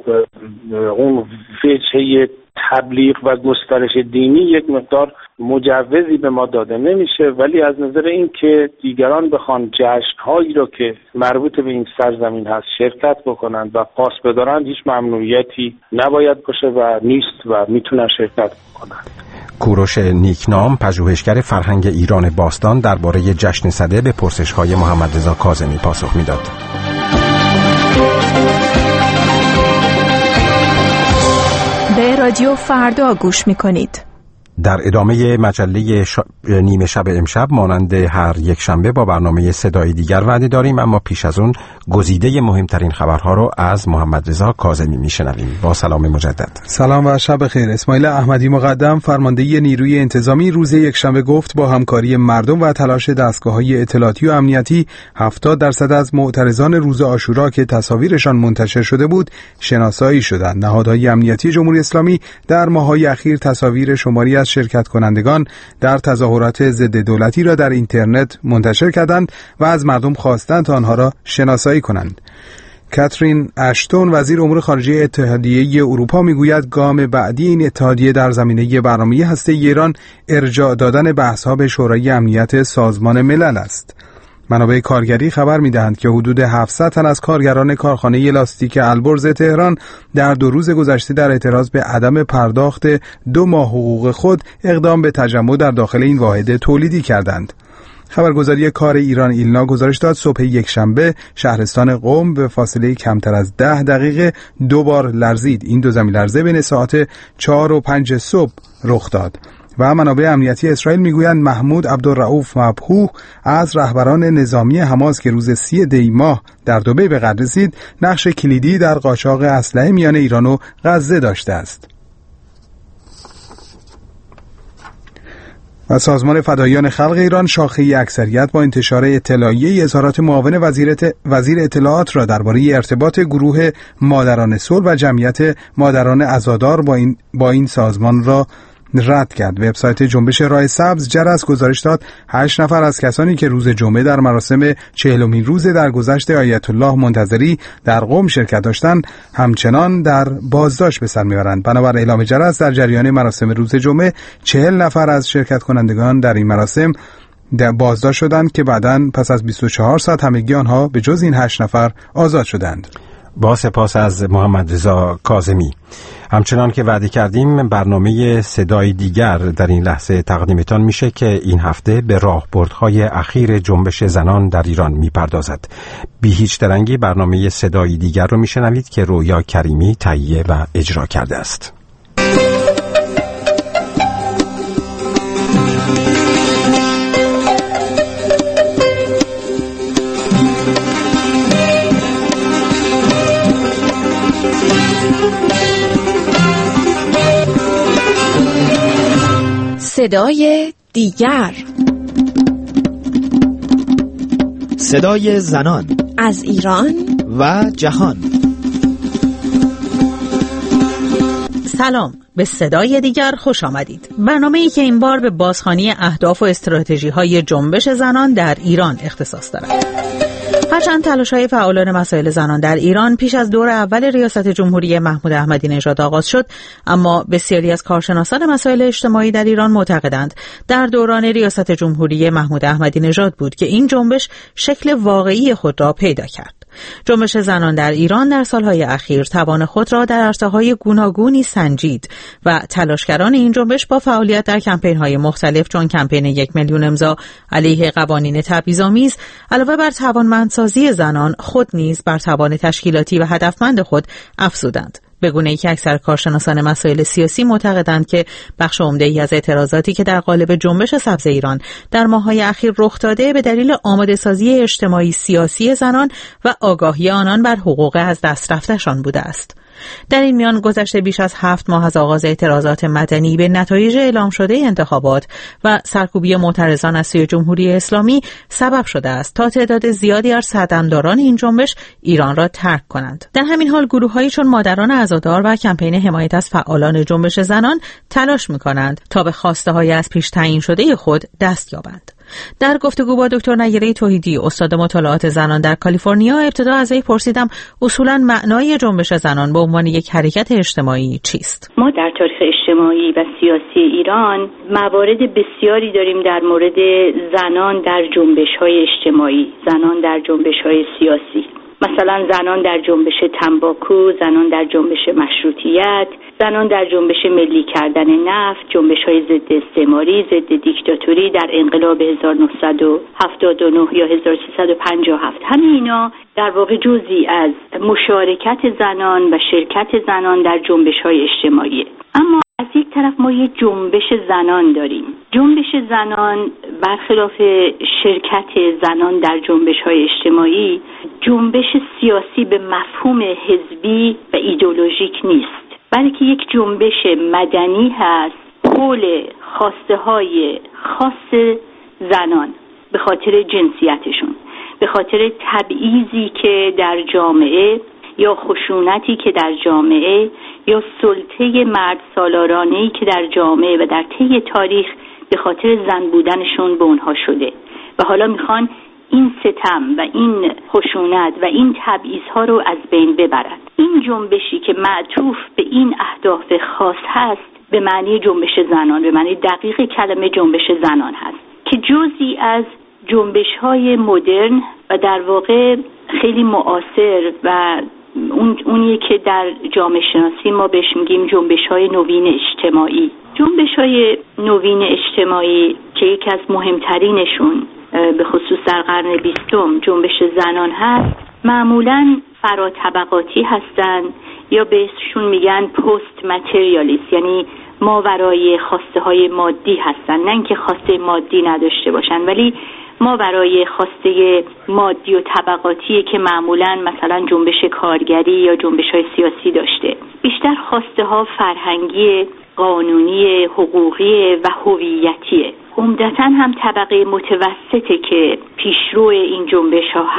اون وجهه تبلیغ و گسترش دینی یک مقدار مجوزی به ما داده نمیشه، ولی از نظر این که دیگران بخوان جشن‌هایی رو که مربوط به این سرزمین هست شرکت بکنند و پاس بدارند هیچ ممنوعیتی نباید باشه و نیست و میتونن شرکت بکنند. کوروش نیکنام، پژوهشگر فرهنگ ایران باستان، درباره جشن صده به پرسش‌های محمد رضا کاظمی پاسخ میداد. به رادیو فردا گوش میکنید. در ادامه مجله ش... نیمه شب امشب مانند هر یک شنبه با برنامه صدای دیگر وعده داریم، اما پیش از اون گزیده مهمترین خبرها رو از محمد رضا کاظمی میشنویم. با سلام مجدد. سلام و شب خیر. اسماعیل احمدی مقدم، فرمانده نیروی انتظامی، روز یک شنبه گفت با همکاری مردم و تلاش دستگاه‌های اطلاعاتی و امنیتی هفتاد درصد از معترضان روز عاشورا که تصاویرشان منتشر شده بود شناسایی شدند. نهادهای امنیتی جمهوری اسلامی در ماه‌های اخیر تصاویر شماری از شرکت کنندگان در تظاهرات ضد دولتی را در اینترنت منتشر کردند و از مردم خواستند تا آنها را شناسایی کنند. کاترین اشتون، وزیر امور خارجه اتحادیه اروپا، میگوید گام بعدی این اتحادیه در زمینه برنامه هسته‌ای ایران ارجاع دادن بحث‌ها به شورای امنیت سازمان ملل است. منابع کارگری خبر می‌دهند که حدود هفتصد تن از کارگران کارخانه لاستیک البرز تهران در دو روز گذشته در اعتراض به عدم پرداخت دو ماه حقوق خود اقدام به تجمع در داخل این واحد تولیدی کردند. خبرگزاری کار ایران ایلنا گزارش داد صبح یکشنبه شهرستان قم به فاصله کمتر از ده دقیقه دو بار لرزید. این دو زمین لرزه بین ساعت چهار و پنج صبح رخ داد. و منابع امنیتی اسرائیل میگویند محمود عبدالرؤوف مبهوح از رهبران نظامی حماس که روز سی دی ماه در دبی به قتل رسید نقش کلیدی در قاچاق اسلحه میان ایران و غزه داشته است. و سازمان فداییان خلق ایران شاخه اکثریت با انتشار اطلاعیه اظهارات معاون وزیر اطلاعات را درباره ارتباط گروه مادران صلح و جمعیت مادران عزادار با این با این سازمان را رد کرد. وبسایت جنبش راه سبز جرس گزارش داد هشت نفر از کسانی که روز جمعه در مراسم چهلمین روز درگذشت آیت الله منتظری در قم شرکت داشتند همچنان در بازداشت به سر میبرند. بنابر اعلام جرس در جریان مراسم روز جمعه چهل نفر از شرکت کنندگان در این مراسم در بازداشت شدند که بعداً پس از بیست و چهار ساعت همگی آنها به جز این هشت نفر آزاد شدند. با سپاس از محمد رضا کاظمی. همچنان که وعده کردیم برنامه صدای دیگر در این لحظه تقدیمتان میشه که این هفته به راهبردهای اخیر جنبش زنان در ایران میپردازد. بی هیچ درنگی برنامه صدای دیگر رو میشنوید که رویا کریمی تهیه و اجرا کرده است. صدای دیگر، صدای زنان از ایران و جهان. سلام، به صدای دیگر خوش آمدید. برنامه‌ای که این بار به بازخوانی اهداف و استراتژی‌های جنبش زنان در ایران اختصاص دارد. هرچند تلاش‌های فعالان مسائل زنان در ایران پیش از دور اول ریاست جمهوری محمود احمدی نژاد آغاز شد، اما بسیاری از کارشناسان مسائل اجتماعی در ایران معتقدند در دوران ریاست جمهوری محمود احمدی نژاد بود که این جنبش شکل واقعی خود را پیدا کرد. جنبش زنان در ایران در سالهای اخیر توان خود را در عرصه‌های گوناگونی سنجید و تلاشگران این جنبش با فعالیت در کمپین‌های مختلف چون کمپین یک میلیون امضا علیه قوانین تبعیض‌آمیز علاوه بر توانمندسازی زنان، خود نیز بر توان تشکیلاتی و هدفمند خود افزودند. به گونه‌ای که اکثر کارشناسان مسائل سیاسی معتقدند که بخش عمده‌ای از اعتراضاتی که در قالب جنبش سبز ایران در ماه‌های اخیر رخ داده به دلیل آماده‌سازی اجتماعی سیاسی زنان و آگاهی آنان بر حقوق از دست رفته‌شان بوده است. در این میان گذشته بیش از هفت ماه از آغاز اعتراضات مدنی به نتایج اعلام شده انتخابات و سرکوبی معترضان از سوی جمهوری اسلامی سبب شده است تا تعداد زیادی از سردمداران این جنبش ایران را ترک کنند. در همین حال گروه‌هایی چون مادران عزادار و کمپین حمایت از فعالان جنبش زنان تلاش می‌کنند تا به خواسته‌های از پیش تعیین شده خود دست یابند. در گفتگو با دکتر نیره توحیدی، استاد مطالعات زنان در کالیفرنیا، ابتدا از وی پرسیدم اصولاً معنای جنبش زنان به عنوان یک حرکت اجتماعی چیست؟ ما در تاریخ اجتماعی و سیاسی ایران موارد بسیاری داریم در مورد زنان در جنبش‌های اجتماعی، زنان در جنبش‌های سیاسی. مثلا زنان در جنبش تنباکو، زنان در جنبش مشروطیت، زنان در جنبش ملی کردن نفت، جنبش‌های ضد استعماری، ضد دیکتاتوری در انقلاب هزار و نهصد و هفتاد و نه یا هزار و سیصد و پنجاه و هفت. همه اینا در واقع جزئی از مشارکت زنان و شرکت زنان در جنبش‌های اجتماعی. اما از یک طرف ما یک جنبش زنان داریم. جنبش زنان برخلاف شرکت زنان در جنبش‌های اجتماعی، جنبش سیاسی به مفهوم حزبی و ایدئولوژیک نیست، بلکه یک جنبش مدنی هست حول خواسته‌های خاص زنان به خاطر جنسیتشون، به خاطر تبعیضی که در جامعه یا خشونتی که در جامعه یا سلطه مرد سالارانه‌ای که در جامعه و در طی تاریخ به خاطر زن بودنشون به اونها شده و حالا میخوان این ستم و این خشونت و این تبعیض‌ها رو از بین ببرند. این جنبشی که معطوف به این اهداف خاص هست به معنی جنبش زنان، به معنی دقیق کلمه جنبش زنان هست که جزئی از جنبش‌های مدرن و در واقع خیلی معاصر و اون اونیه که در جامعه شناسی ما بهش میگیم جنبش‌های نوین اجتماعی. جنبش‌های نوین اجتماعی که یکی از مهمترینشون به خصوص در قرن بیستم جنبش زنان هست، معمولاً فراطبقاتی هستن یا بهشون میگن پست متریالیست، یعنی ماورای خواسته های مادی هستن، نه اینکه خواسته مادی نداشته باشن ولی ماورای خواسته مادی و طبقاتی که معمولاً مثلا جنبش کارگری یا جنبش های سیاسی داشته. بیشتر خواسته ها فرهنگی، قانونی، حقوقی و هویتیه. عمدتاً هم طبقه متوسطه که پیشرو این جنبش ها هست.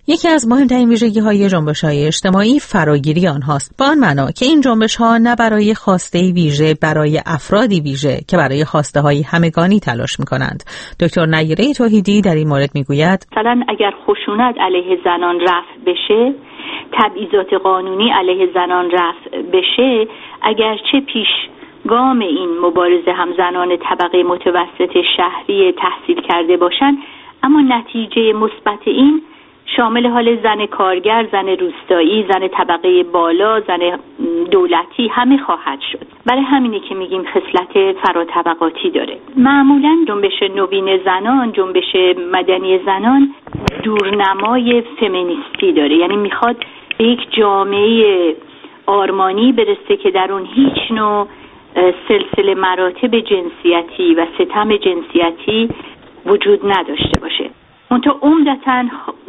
یکی از مهمترین ویژگی‌های جنبش‌های اجتماعی فراگیری آنهاست، با آن معنا که این جنبش‌ها نه برای خواسته ویژه برای افرادی ویژه که برای خواسته-های همگانی تلاش می‌کنند. دکتر نیره توحیدی در این مورد می‌گوید مثلا اگر خشونت علیه زنان رفع بشه، تبعیضات قانونی علیه زنان رفع بشه، اگرچه پیش گام این مبارزه هم زنان طبقه متوسط شهری تحصیل کرده باشند، اما نتیجه مثبت این شامل حال زن کارگر، زن روستایی، زن طبقه بالا، زن دولتی همه خواهد شد. برای همینه که میگیم خصلت فراطبقاتی داره. معمولا جنبش نوین زنان، جنبش مدنی زنان دورنمای فمینیستی داره، یعنی میخواد به یک جامعه آرمانی برسه که در اون هیچ نوع سلسله مراتب جنسیتی و ستم جنسیتی وجود نداشته باشه. منتها عمدتاً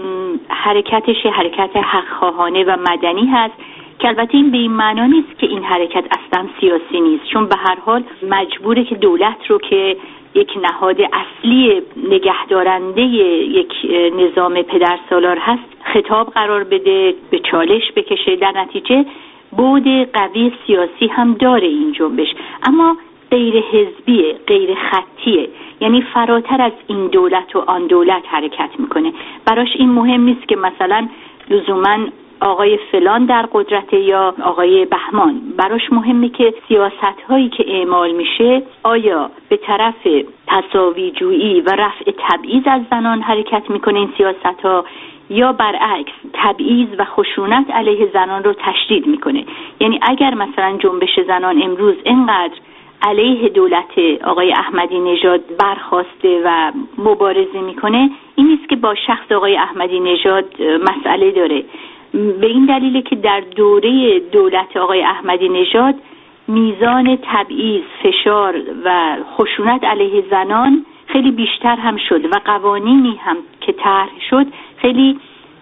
حرکتش حرکت حق‌خواهانه و مدنی هست که البته این به این معنا نیست که این حرکت اصلا سیاسی نیست، چون به هر حال مجبوره که دولت رو که یک نهاد اصلی نگهدارنده یک نظام پدرسالار هست خطاب قرار بده، به چالش بکشه. در نتیجه بعد قوی سیاسی هم داره این جنبش، اما غیر حزبیه، غیر خطیه، یعنی فراتر از این دولت و آن دولت حرکت میکنه. براش این مهم نیست که مثلا لزوما آقای فلان در قدرت یا آقای بهمان. براش مهمه که سیاست هایی که اعمال میشه آیا به طرف تساوی جویی و رفع تبعیض از زنان حرکت میکنه این سیاست ها، یا برعکس تبعیض و خشونت علیه زنان رو تشدید میکنه. یعنی اگر مثلا جنبش زنان امروز اینقدر علیه دولت آقای احمدی نژاد برخاسته و مبارزه میکنه، این نیست که با شخص آقای احمدی نژاد مسئله داره، به این دلیله که در دوره دولت آقای احمدی نژاد میزان تبعیض، فشار و خشونت علیه زنان خیلی بیشتر هم شد و قوانینی هم که طرح شد خیلی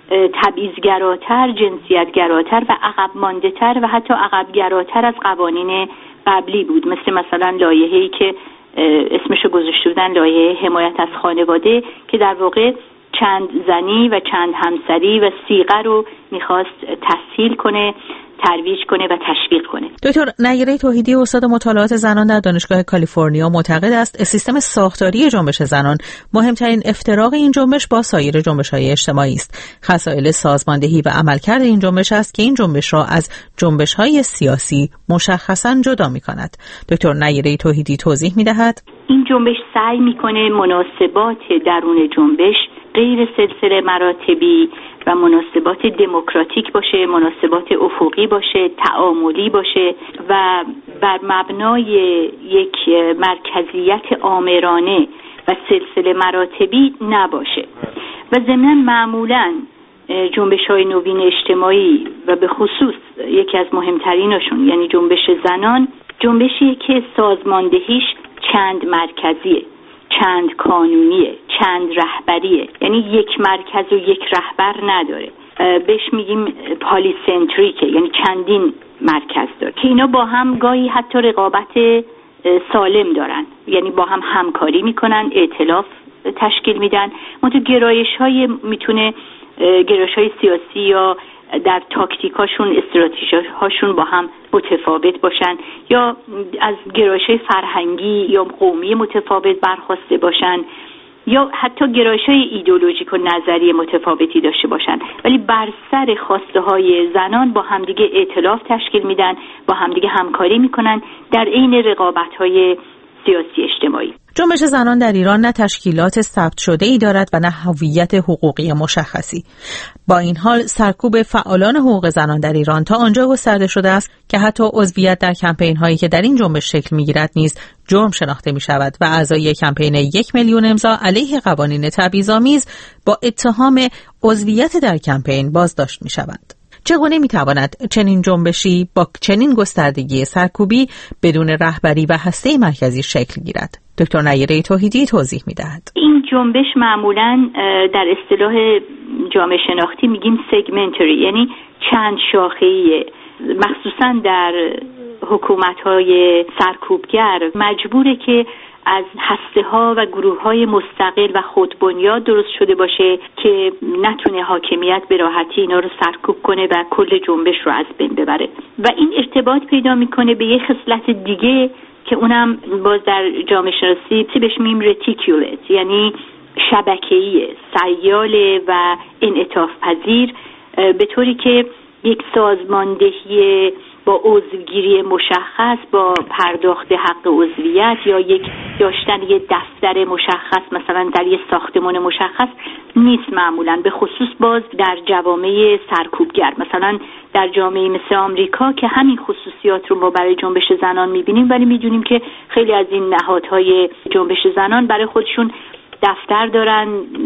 تبعیض‌گراتر، جنسیت‌گراتر و عقب مانده‌تر و حتی عقب‌گراتر از قوانین قبلی بود، مثل مثلا لایحه‌ای که اسمشو گذاشته بودن لایحه حمایت از خانواده که در واقع چند زنی و چند همسری و صیغه رو میخواست تسهیل کنه، ترویج کنه و تشویق کنه. دکتر نیره توحیدی، استاد مطالعات زنان در دانشگاه کالیفرنیا، معتقد است سیستم ساختاری جنبش زنان مهمترین افتراق این جنبش با سایر جنبش‌های اجتماعی است. خصایل سازماندهی و عملکرد این جنبش است که این جنبش را از جنبش‌های سیاسی مشخصاً جدا می‌کند. دکتر نیره توحیدی توضیح می‌دهد: این جنبش سعی می‌کنه مناسبات درون جنبش غیر سلسله مراتبی و مناسبات دموکراتیک باشه، مناسبات افقی باشه، تعاملی باشه و بر مبنای یک مرکزیت آمرانه و سلسله مراتبی نباشه. و ضمناً معمولاً جنبش‌های نوین اجتماعی و به خصوص یکی از مهمتریناشون یعنی جنبش زنان، جنبشی که سازماندهیش چند مرکزیه، چند کانونیه، چند رهبریه، یعنی یک مرکز و یک رهبر نداره. بهش میگیم پالیسنتریکه، یعنی چندین مرکز داره که اینا با هم گاهی حتی رقابت سالم دارن، یعنی با هم همکاری میکنن، ائتلاف تشکیل میدن. منتها گرایش های میتونه گرایش های سیاسی یا در تاکتیکاشون، استراتژی‌هاشون با هم متفاوت باشن، یا از گرایش‌های فرهنگی یا قومی متفاوت برخواسته باشن، یا حتی گرایش‌های ایدئولوژیک و نظری متفاوتی داشته باشن، ولی بر سر خواسته‌های زنان با همدیگه ائتلاف تشکیل میدن، با همدیگه همکاری میکنن در عین رقابت‌های سیاسی اجتماعی. جنبش زنان در ایران نه تشکیلات ثبت شده ای دارد و نه هویت حقوقی مشخصی. با این حال سرکوب فعالان حقوق زنان در ایران تا آنجا گسترده شده است که حتی عضویت در کمپین هایی که در این جنبش شکل می گیرد نیز جرم شناخته می شود و اعضای کمپین یک میلیون امضا علیه قوانین تبعیض‌آمیز با اتهام عضویت در کمپین بازداشت می شوند. چگونه میتواند چنین جنبشی با چنین گستردگی سرکوبی بدون رهبری و هسته مرکزی شکل گیرد؟ دکتر نیره توحیدی توضیح میدهد. این جنبش معمولاً در اصطلاح جامعه شناختی میگیم سگمنتری، یعنی چند شاخه‌ایه. مخصوصاً در حکومت‌های سرکوبگر مجبوره که از هسته ها و گروه های مستقل و خودبنیاد درست شده باشه که نتونه حاکمیت به راحتی اینا رو سرکوب کنه و کل جنبش رو از بین ببره. و این ارتباط پیدا میکنه به یه خصلت دیگه که اونم باز در جامعه شناسی بهش میگیم رتیکولت، یعنی شبکه‌ای، سیال و انعطاف پذیر، به طوری که یک سازماندهی با عضوگیری مشخص، با پرداخت حق عضویت یا یک داشتن یک دفتر مشخص مثلا در یک ساختمان مشخص نیست معمولا، به خصوص باز در جوامع سرکوبگر. مثلا در جامعه مثل آمریکا که همین خصوصیات رو ما برای جنبش زنان میبینیم، ولی میدونیم که خیلی از این نهادهای جنبش زنان برای خودشون دفتر دارن،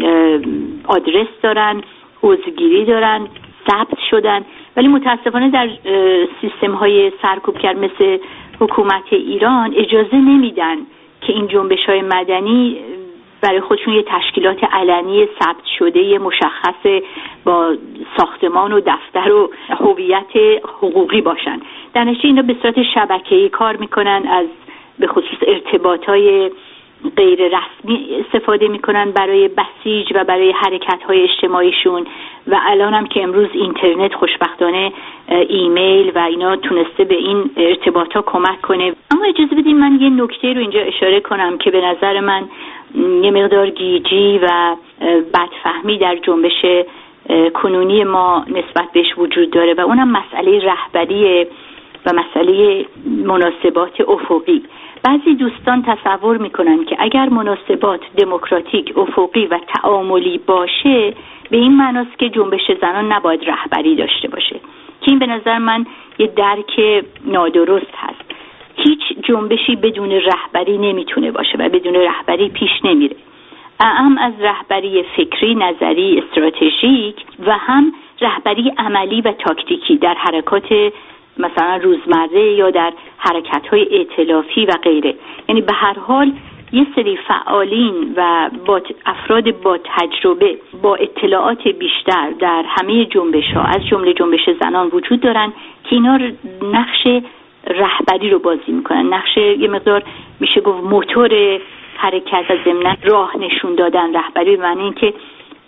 آدرس دارن، عضوگیری دارن، ثبت شدن، ولی متاسفانه در سیستم های سرکوبگر مثل حکومت ایران اجازه نمیدن که این جنبش های مدنی برای خودشون یه تشکیلات علنی ثبت شده مشخص با ساختمان و دفتر و هویت حقوقی باشن. در نتیجه اینا به صورت شبکه‌ای کار میکنن، از به خصوص ارتباطهای غیر رسمی استفاده میکنن برای بسیج و برای حرکت‌های اجتماعیشون. و الان هم که امروز اینترنت خوشبختانه ایمیل و اینا تونسته به این ارتباطات کمک کنه. اما اجازه بدید من یه نکته رو اینجا اشاره کنم که به نظر من یه مقدار گیجی و بدفهمی در جنبش کنونی ما نسبت بهش وجود داره و اونم مسئله رهبری و مسئله مناسبات افقی. بعضی دوستان تصور میکنن که اگر مناسبات دموکراتیک، افقی و تعاملی باشه، به این معناست که جنبش زنان نباید رهبری داشته باشه، که این به نظر من یه درک نادرست هست. هیچ جنبشی بدون رهبری نمیتونه باشه و بدون رهبری پیش نمیره، هم از رهبری فکری، نظری، استراتژیک و هم رهبری عملی و تاکتیکی در حرکات مثلا روزمره یا در حرکت‌های ائتلافی و غیره. یعنی به هر حال یه سری فعالین و با افراد با تجربه، با اطلاعات بیشتر در همه جنبش‌ها از جمله جنبش زنان وجود دارن که اینا نقش رهبری رو بازی میکنن، نقش یه مقدار میشه گفت موتور حرکت و ضمن راه نشون دادن. رهبری به معنی این که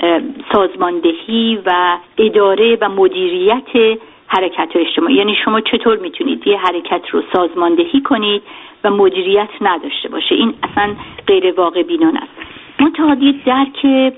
سازماندهی و اداره و مدیریت حرکت اجتماعی، یعنی شما چطور میتونید یه حرکت رو سازماندهی کنید و مدیریت نداشته باشه. این اصلا غیر واقع بینانه است. منتها درک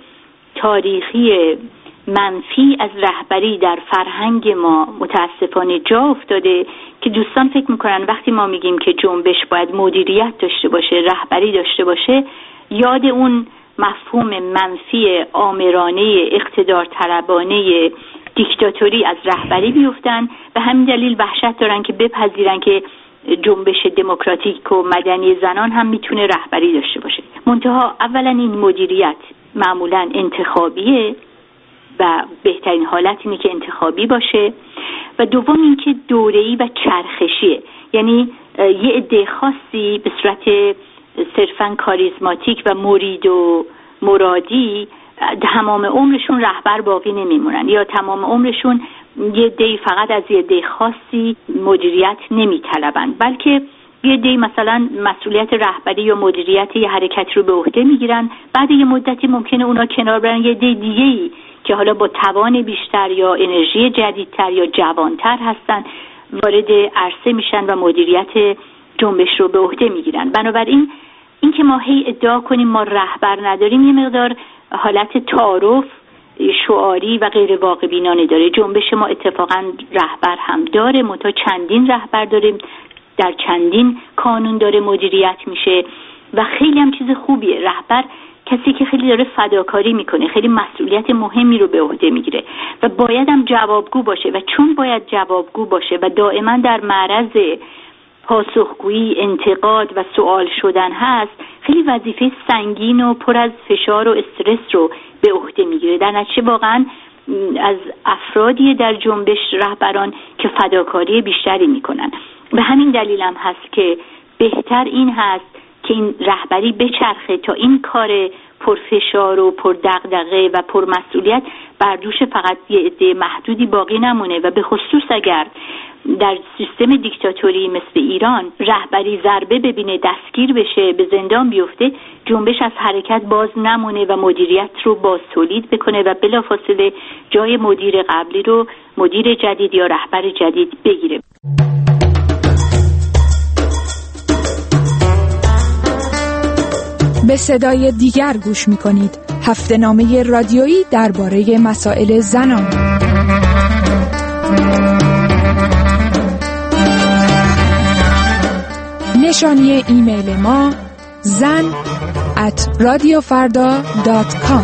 تاریخی منفی از رهبری در فرهنگ ما متاسفانه جا افتاده که دوستان فکر میکنن وقتی ما میگیم که جنبش باید مدیریت داشته باشه، رهبری داشته باشه، یاد اون مفهوم منفی آمرانه اقتدار طلبانه دیکتاتوری از رهبری بیفتن. به همین دلیل وحشت دارن که بپذیرن که جنبش دموکراتیک و مدنی زنان هم میتونه رهبری داشته باشه. منتها اولا این مدیریت معمولا انتخابیه و بهترین حالت اینه که انتخابی باشه، و دوم اینکه دوره‌ای و چرخشیه، یعنی یه عده خاصی به صورت صرفاً کاریزماتیک و مرید و مرادی تمام عمرشون رهبر باقی نمیمونن، یا تمام عمرشون یه عده فقط از یه عده خاصی مدیریت نمیطلبن، بلکه یه عده مثلا مسئولیت رهبری یا مدیریت یه حرکت رو به عهده میگیرن، بعد یه مدتی ممکنه اونا کنار برن، یه عده دیگه‌ای که حالا با توان بیشتر یا انرژی جدیدتر یا جوانتر هستن وارد عرصه میشن و مدیریت جنبش رو به عهده میگیرن. بنابراین این که ما هی ادعا کنیم ما رهبر نداریم یه مقدار حالت تعارف شعاری و غیر واقع بینانه داره. جنبش ما اتفاقا رهبر هم داره، منتها چندین رهبر داریم، در چندین کانون داره مدیریت میشه و خیلی هم چیز خوبیه. رهبر کسی که خیلی داره فداکاری میکنه، خیلی مسئولیت مهمی رو به عهده میگیره و باید هم جوابگو باشه، و چون باید جوابگو باشه و دائما در معرض پاسخگویی، انتقاد و سوال شدن هست، خیلی وظیفه سنگین و پر از فشار و استرس رو به عهده میگیره. در نتیجه واقعا از افرادی در جنبش رهبران که فداکاری بیشتری میکنن. به همین دلیل هم هست که بهتر این هست که این رهبری بچرخه تا این کار پرفشار و پردغدغه و پرمسئولیت بر دوش فقط یه عده محدودی باقی نمونه، و به خصوص اگر در سیستم دیکتاتوری مثل ایران رهبری ضربه ببینه، دستگیر بشه، به زندان بیفته، جنبش از حرکت باز نمونه و مدیریت رو باز تولید بکنه و بلافاصله جای مدیر قبلی رو مدیر جدید یا رهبر جدید بگیره. به صدای دیگر گوش می‌کنید. هفته‌نامه رادیویی درباره مسائل زنان. نشانی ایمیل ما زن ات رادیوفردا دات کام.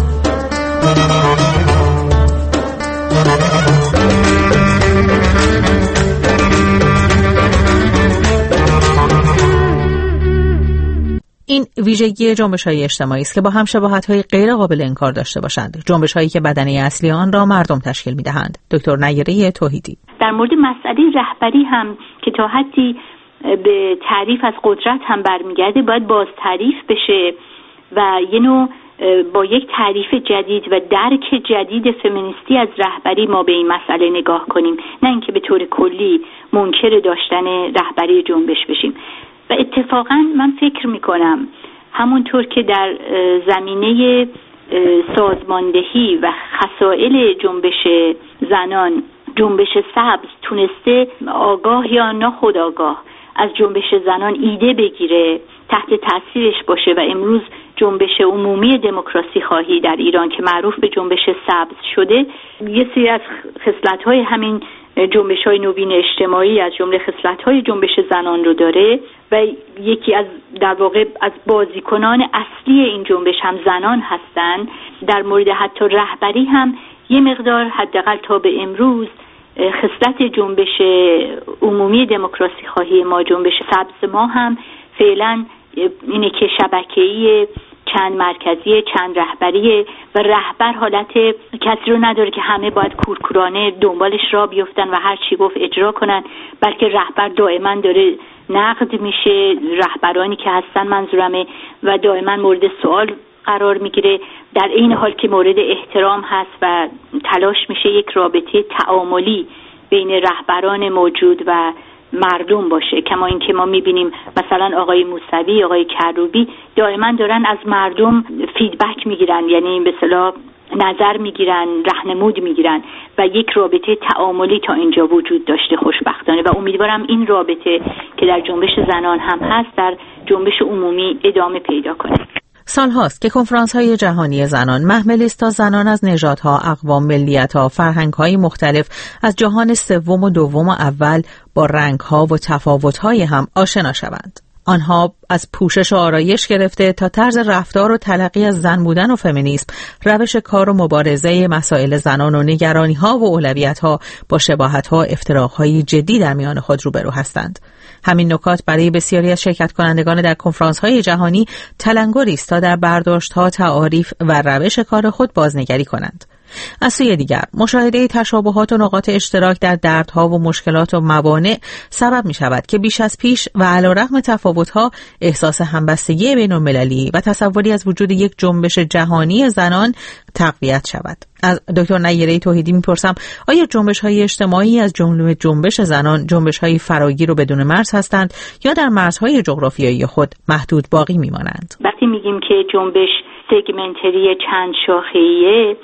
این ویژگی جنبش‌های اجتماعی است که با هم شباهت‌های غیر قابل انکار داشته باشند، جنبش‌هایی که بدنه اصلی آن را مردم تشکیل می‌دهند. دکتر نیره توحیدی در مورد مسئله رهبری هم که تا حدی به تعریف از قدرت هم برمیگرده، باید باز تعریف بشه و یه نوع با یک تعریف جدید و درک جدید فمینیستی از رهبری ما به این مسئله نگاه کنیم، نه اینکه به طور کلی منکر داشتن رهبری جنبش بشیم. و اتفاقا من فکر میکنم همونطور که در زمینه سازماندهی و خصائل جنبش زنان جنبش سبز تونسته آگاه یا ناخودآگاه از جنبش زنان ایده بگیره، تحت تاثیرش باشه و امروز جنبش عمومی دموکراسی خواهی در ایران که معروف به جنبش سبز شده، یه سری از خصلت‌های همین جنبش‌های نوین اجتماعی از جمله خصلت‌های جنبش زنان رو داره و یکی از در واقع از بازیکنان اصلی این جنبش هم زنان هستن. در مورد حتی رهبری هم یه مقدار حداقل تا به امروز خصلت جنبش عمومی دموکراسی خواهی ما، جنبش سبز ما هم فعلا اینه که شبکه‌ای چند مرکزی، چند رهبریه و رهبر حالت کسی رو نداره که همه باید کورکورانه دنبالش را بیفتن و هر چی گفت اجرا کنن، بلکه رهبر دائما داره نقد میشه، رهبرانی که هستن منظورمه، و دائما مورد سوال قرار میگیره، در این حال که مورد احترام هست و تلاش میشه یک رابطه تعاملی بین رهبران موجود و مردم باشه. کما اینکه ما میبینیم مثلا آقای موسوی، آقای کروبی دائما دارن از مردم فیدبک میگیرن، یعنی به اصطلاح نظر میگیرن، راهنمود میگیرن و یک رابطه تعاملی تا اینجا وجود داشته خوشبختانه و امیدوارم این رابطه که در جنبش زنان هم هست در جنبش عمومی ادامه پیدا کنه. سال هاست که کنفرانس‌های جهانی زنان محمل است تا زنان از نژادها، اقوام، ملیت‌ها، فرهنگ‌های مختلف از جهان سوم و دوم و اول با رنگ‌ها و تفاوت‌های هم آشنا شوند. آنها از پوشش و آرایش گرفته تا طرز رفتار و تلقی از زن بودن و فمینیسم، روش کار و مبارزه مسائل زنان و نگرانی‌ها و اولویت‌ها با شباهت‌ها و افتراق‌های جدی در میان خود روبرو هستند. همین نکات برای بسیاری از شرکت کنندگان در کنفرانس‌های جهانی تلنگری است تا در برداشت‌ها، تعاریف و روش کار خود بازنگری کنند. از سوی دیگر مشاهده تشابهات و نقاط اشتراک در دردها و مشکلات و موانع سبب می شود که بیش از پیش و علیرغم تفاوت‌ها احساس همبستگی بین‌المللی و تصوری از وجود یک جنبش جهانی زنان تقویت شود. از دکتر نیره توحیدی میپرسم آیا جنبش‌های اجتماعی از جمله جنبش زنان جنبش‌های فراگیر و بدون مرز هستند یا در مرزهای جغرافیایی خود محدود باقی میمانند؟ وقتی میگیم که جنبش سگمنتری چند شاخه‌ایه،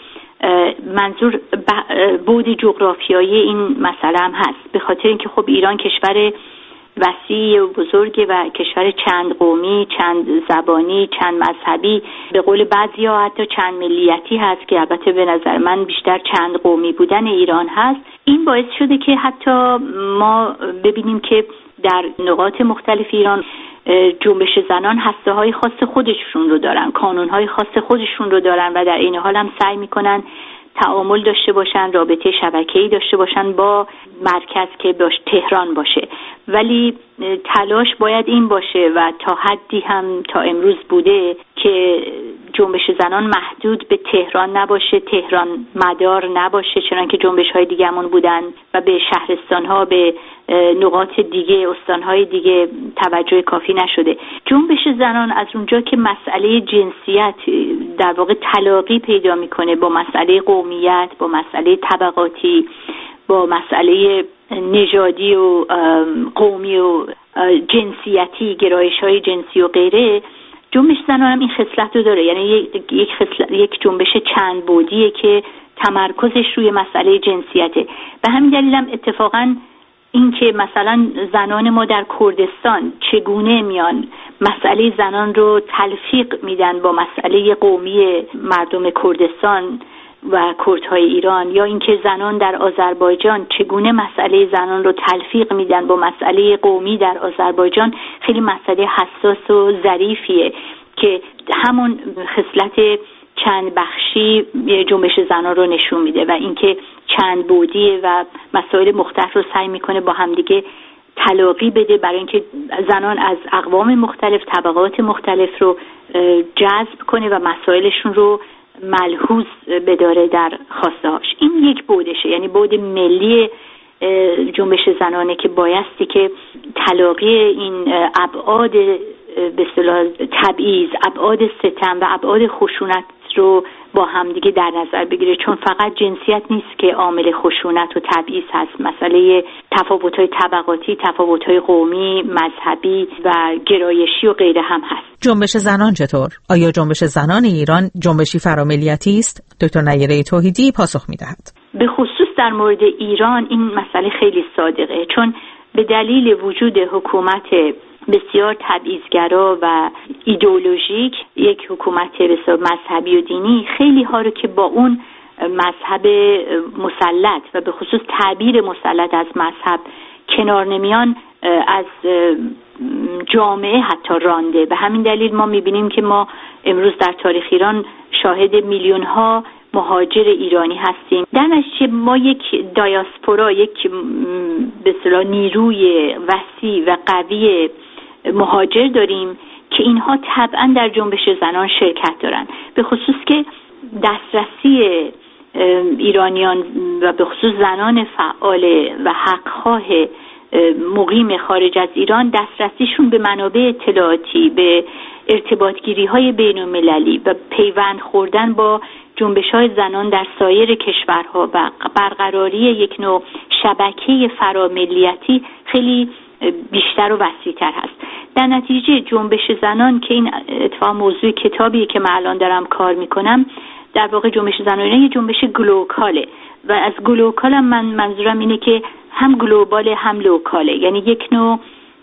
منظور بود جغرافیایی این مسئله هم هست، به خاطر اینکه خب ایران کشور وسیع و بزرگی و کشور چند قومی، چند زبانی، چند مذهبی، به قول بعضیا حتی چند ملیتی هست که البته به نظر من بیشتر چند قومی بودن ایران هست. این باعث شده که حتی ما ببینیم که در نقاط مختلف ایران جنبش زنان هسته های خاص خودشون رو دارن، کانون های خاص خودشون رو دارن و در این حال هم سعی میکنن تعامل داشته باشن، رابطه شبکه‌ای داشته باشن با مرکز که باش تهران باشه. ولی تلاش باید این باشه و تا حدی هم تا امروز بوده که جنبش زنان محدود به تهران نباشه، تهران مدار نباشه، چنانکه جنبش‌های دیگه‌مون بودن و به شهرستان‌ها، به نقاط دیگه، استان‌های دیگه توجه کافی نشده. جنبش زنان از اونجا که مسئله جنسیت در واقع تلاقی پیدا می‌کنه با مسئله قومیت، با مسئله طبقاتی، با مسئله نژادی و قومی و جنسیتی، گرایش‌های جنسی و غیره، جنبش زنان هم این خصلت رو داره. یعنی یک خصلت، یک جنبش چند بعدیه که تمرکزش روی مسئله جنسیته. به همین دلیل هم اتفاقاً این که مثلا زنان ما در کردستان چگونه میان مسئله زنان رو تلفیق میدن با مسئله قومی مردم کردستان و کردهای ایران، یا اینکه زنان در آذربایجان چگونه مسئله زنان رو تلفیق میدن با مسئله قومی در آذربایجان، خیلی مسئله حساس و ظریفیه که همون خصلت چند بخشی جنبش زنان رو نشون میده و اینکه چند بعدیه و مسائل مختلف رو سعی میکنه با همدیگه تلاقی بده برای اینکه زنان از اقوام مختلف، طبقات مختلف رو جذب کنه و مسائلشون رو ملحوظ بداره در خواستهاش. این یک بعدشه، یعنی بعد ملی جنبش زنانه که بایستی که تلاقی این ابعاد به اصطلاح تبعیض، ابعاد ستم و ابعاد خشونت رو با همدیگه در نظر بگیره، چون فقط جنسیت نیست که عامل خشونت و تبعیض هست. مسئله تفاوت‌های طبقاتی، تفاوت‌های قومی، مذهبی و گرایشی و غیره هم هست. جنبش زنان چطور؟ آیا جنبش زنان ایران جنبشی فراملیتی است؟ دکتر نیره توحیدی پاسخ می‌دهد. به خصوص در مورد ایران این مسئله خیلی صادقه، چون به دلیل وجود حکومت بسیار تبعیض‌گرا و ایدئولوژیک، یک حکومت بسیار مذهبی و دینی، خیلی ها رو که با اون مذهب مسلط و به خصوص تعبیر مسلط از مذهب کنار نمیان، از جامعه حتی رانده. به همین دلیل ما میبینیم که ما امروز در تاریخ ایران شاهد میلیون ها مهاجر ایرانی هستیم. در نتیجه ما یک دایاسپورا، یک به اصطلاح نیروی وسیع و قوی مهاجر داریم که اینها طبعا در جنبش زنان شرکت دارن، به خصوص که دسترسی ایرانیان و به خصوص زنان فعال و حقخواه مقیم خارج از ایران، دسترسیشون به منابع اطلاعاتی، به ارتباطگیری های بین المللی و پیوند خوردن با جنبش های زنان در سایر کشورها و برقراری یک نوع شبکه فراملیتی خیلی بیشتر و وسیع‌تر هست. در نتیجه جنبش زنان که این اتفاق موضوع کتابی که من الان دارم کار میکنم، در واقع جنبش زنان یه جنبش گلوکاله و از گلوکال من منظورم اینه که هم گلوبال هم لوکاله، یعنی یک نوع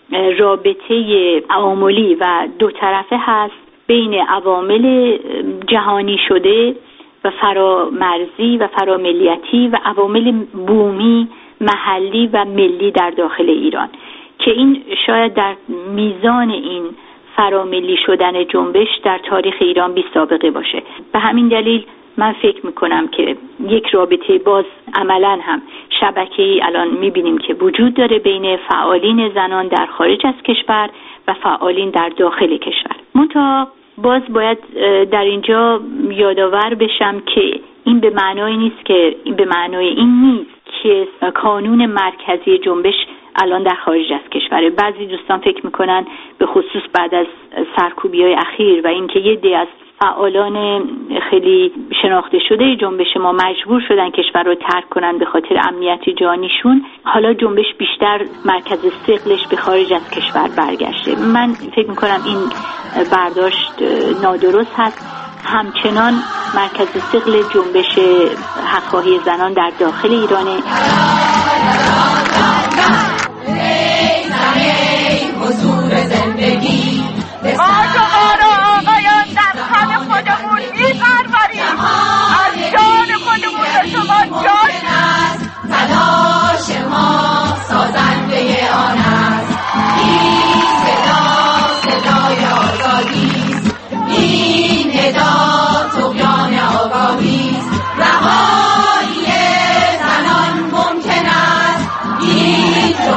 رابطه تعاملی و دو طرفه هست بین عوامل جهانی شده و فرامرزی و فراملیتی و عوامل بومی محلی و ملی در داخل ایران، که این شاید در میزان این فراملی شدن جنبش در تاریخ ایران بی سابقه باشه. به همین دلیل من فکر میکنم که یک رابطه باز عملاً هم شبکه‌ای الان میبینیم که وجود داره بین فعالین زنان در خارج از کشور و فعالین در داخل کشور. منتها باز باید در اینجا یادآور بشم که این به معنای نیست که این به معنای این نیست که کانون مرکزی جنبش الان در خارج از کشوره. بعضی دوستان فکر میکنن به خصوص بعد از سرکوبی‌های اخیر و اینکه یه عده از فعالان خیلی شناخته شده جنبش ما مجبور شدن کشور رو ترک کنن به خاطر امنیت جانیشون، حالا جنبش بیشتر مرکز ثقلش به خارج از کشور برگشته. من فکر میکنم این برداشت نادرست هست. همچنان مرکز ثقل جنبش حق‌خواهی زنان در داخل ایرانه. حضور زندگی آقا آقایان در خم خودمون می‌پروریم، از جان خودمون به شما جان است. تلاش ما سازنده آن است. این صدا صدای آزادی است. این ندا طغیان آگاهی است. رهایی زنان ممکن است. این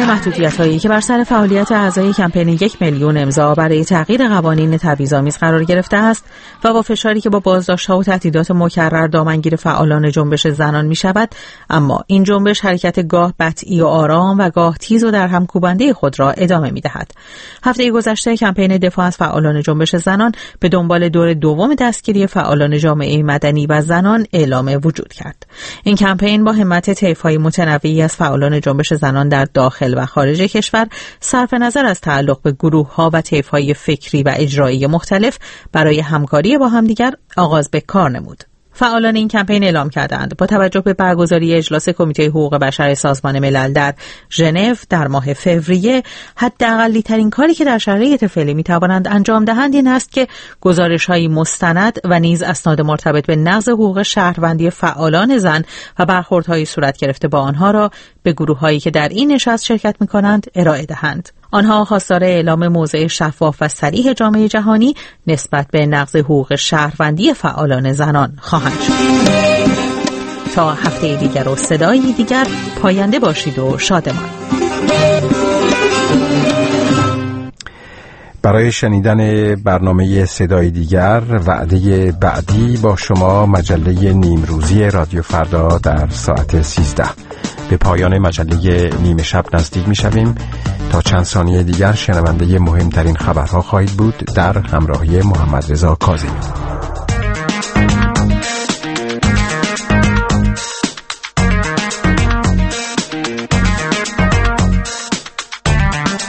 محدودیت‌هایی که بر سر فعالیت اعضای کمپین یک میلیون امضا برای تغییر قوانین تبعیض‌آمیز قرار گرفته است و با فشاری که با بازداشت‌ها و تهدیدات مکرر دامنگیر فعالان جنبش زنان می‌شود، اما این جنبش حرکت گاه بطئی و آرام و گاه تیز و در هم کوبنده خود را ادامه می‌دهد. هفته گذشته کمپین دفاع از فعالان جنبش زنان به دنبال دور دوم دستگیری فعالان جامعه مدنی و زنان اعلام وجود کرد. این کمپین با همت طیف‌های متنوعی از فعالان جنبش زنان در داخل و خارج کشور صرف نظر از تعلق به گروه‌ها و طیف‌های فکری و اجرایی مختلف برای همکاری با همدیگر آغاز به کار نمود. فعالان این کمپین اعلام کردند با توجه به برگزاری اجلاس کمیته حقوق بشر سازمان ملل در ژنو در ماه فوریه، حداقلی ترین کاری که در شرایط فعلی می توانند انجام دهند این است که گزارش‌های مستند و نیز اسناد مرتبط به نقض حقوق شهروندی فعالان زن و برخوردهای صورت گرفته با آنها را به گروه‌هایی که در این نشست شرکت می‌کنند ارائه دهند. آنها خواستار اعلام موضع شفاف و صریح جامعه جهانی نسبت به نقض حقوق شهروندی فعالان زنان خواهند شد. تا هفته دیگر و صدایی دیگر، پاینده باشید و شادمان. برای شنیدن برنامه صدای دیگر وعده بعدی با شما مجله نیمروزی رادیو فردا در ساعت سیزده. به پایان مجله نیمه شب نزدیک می شویم. تا چند ثانیه دیگر شنونده مهمترین خبرها خواهید بود در همراهی محمد رضا کاظمی.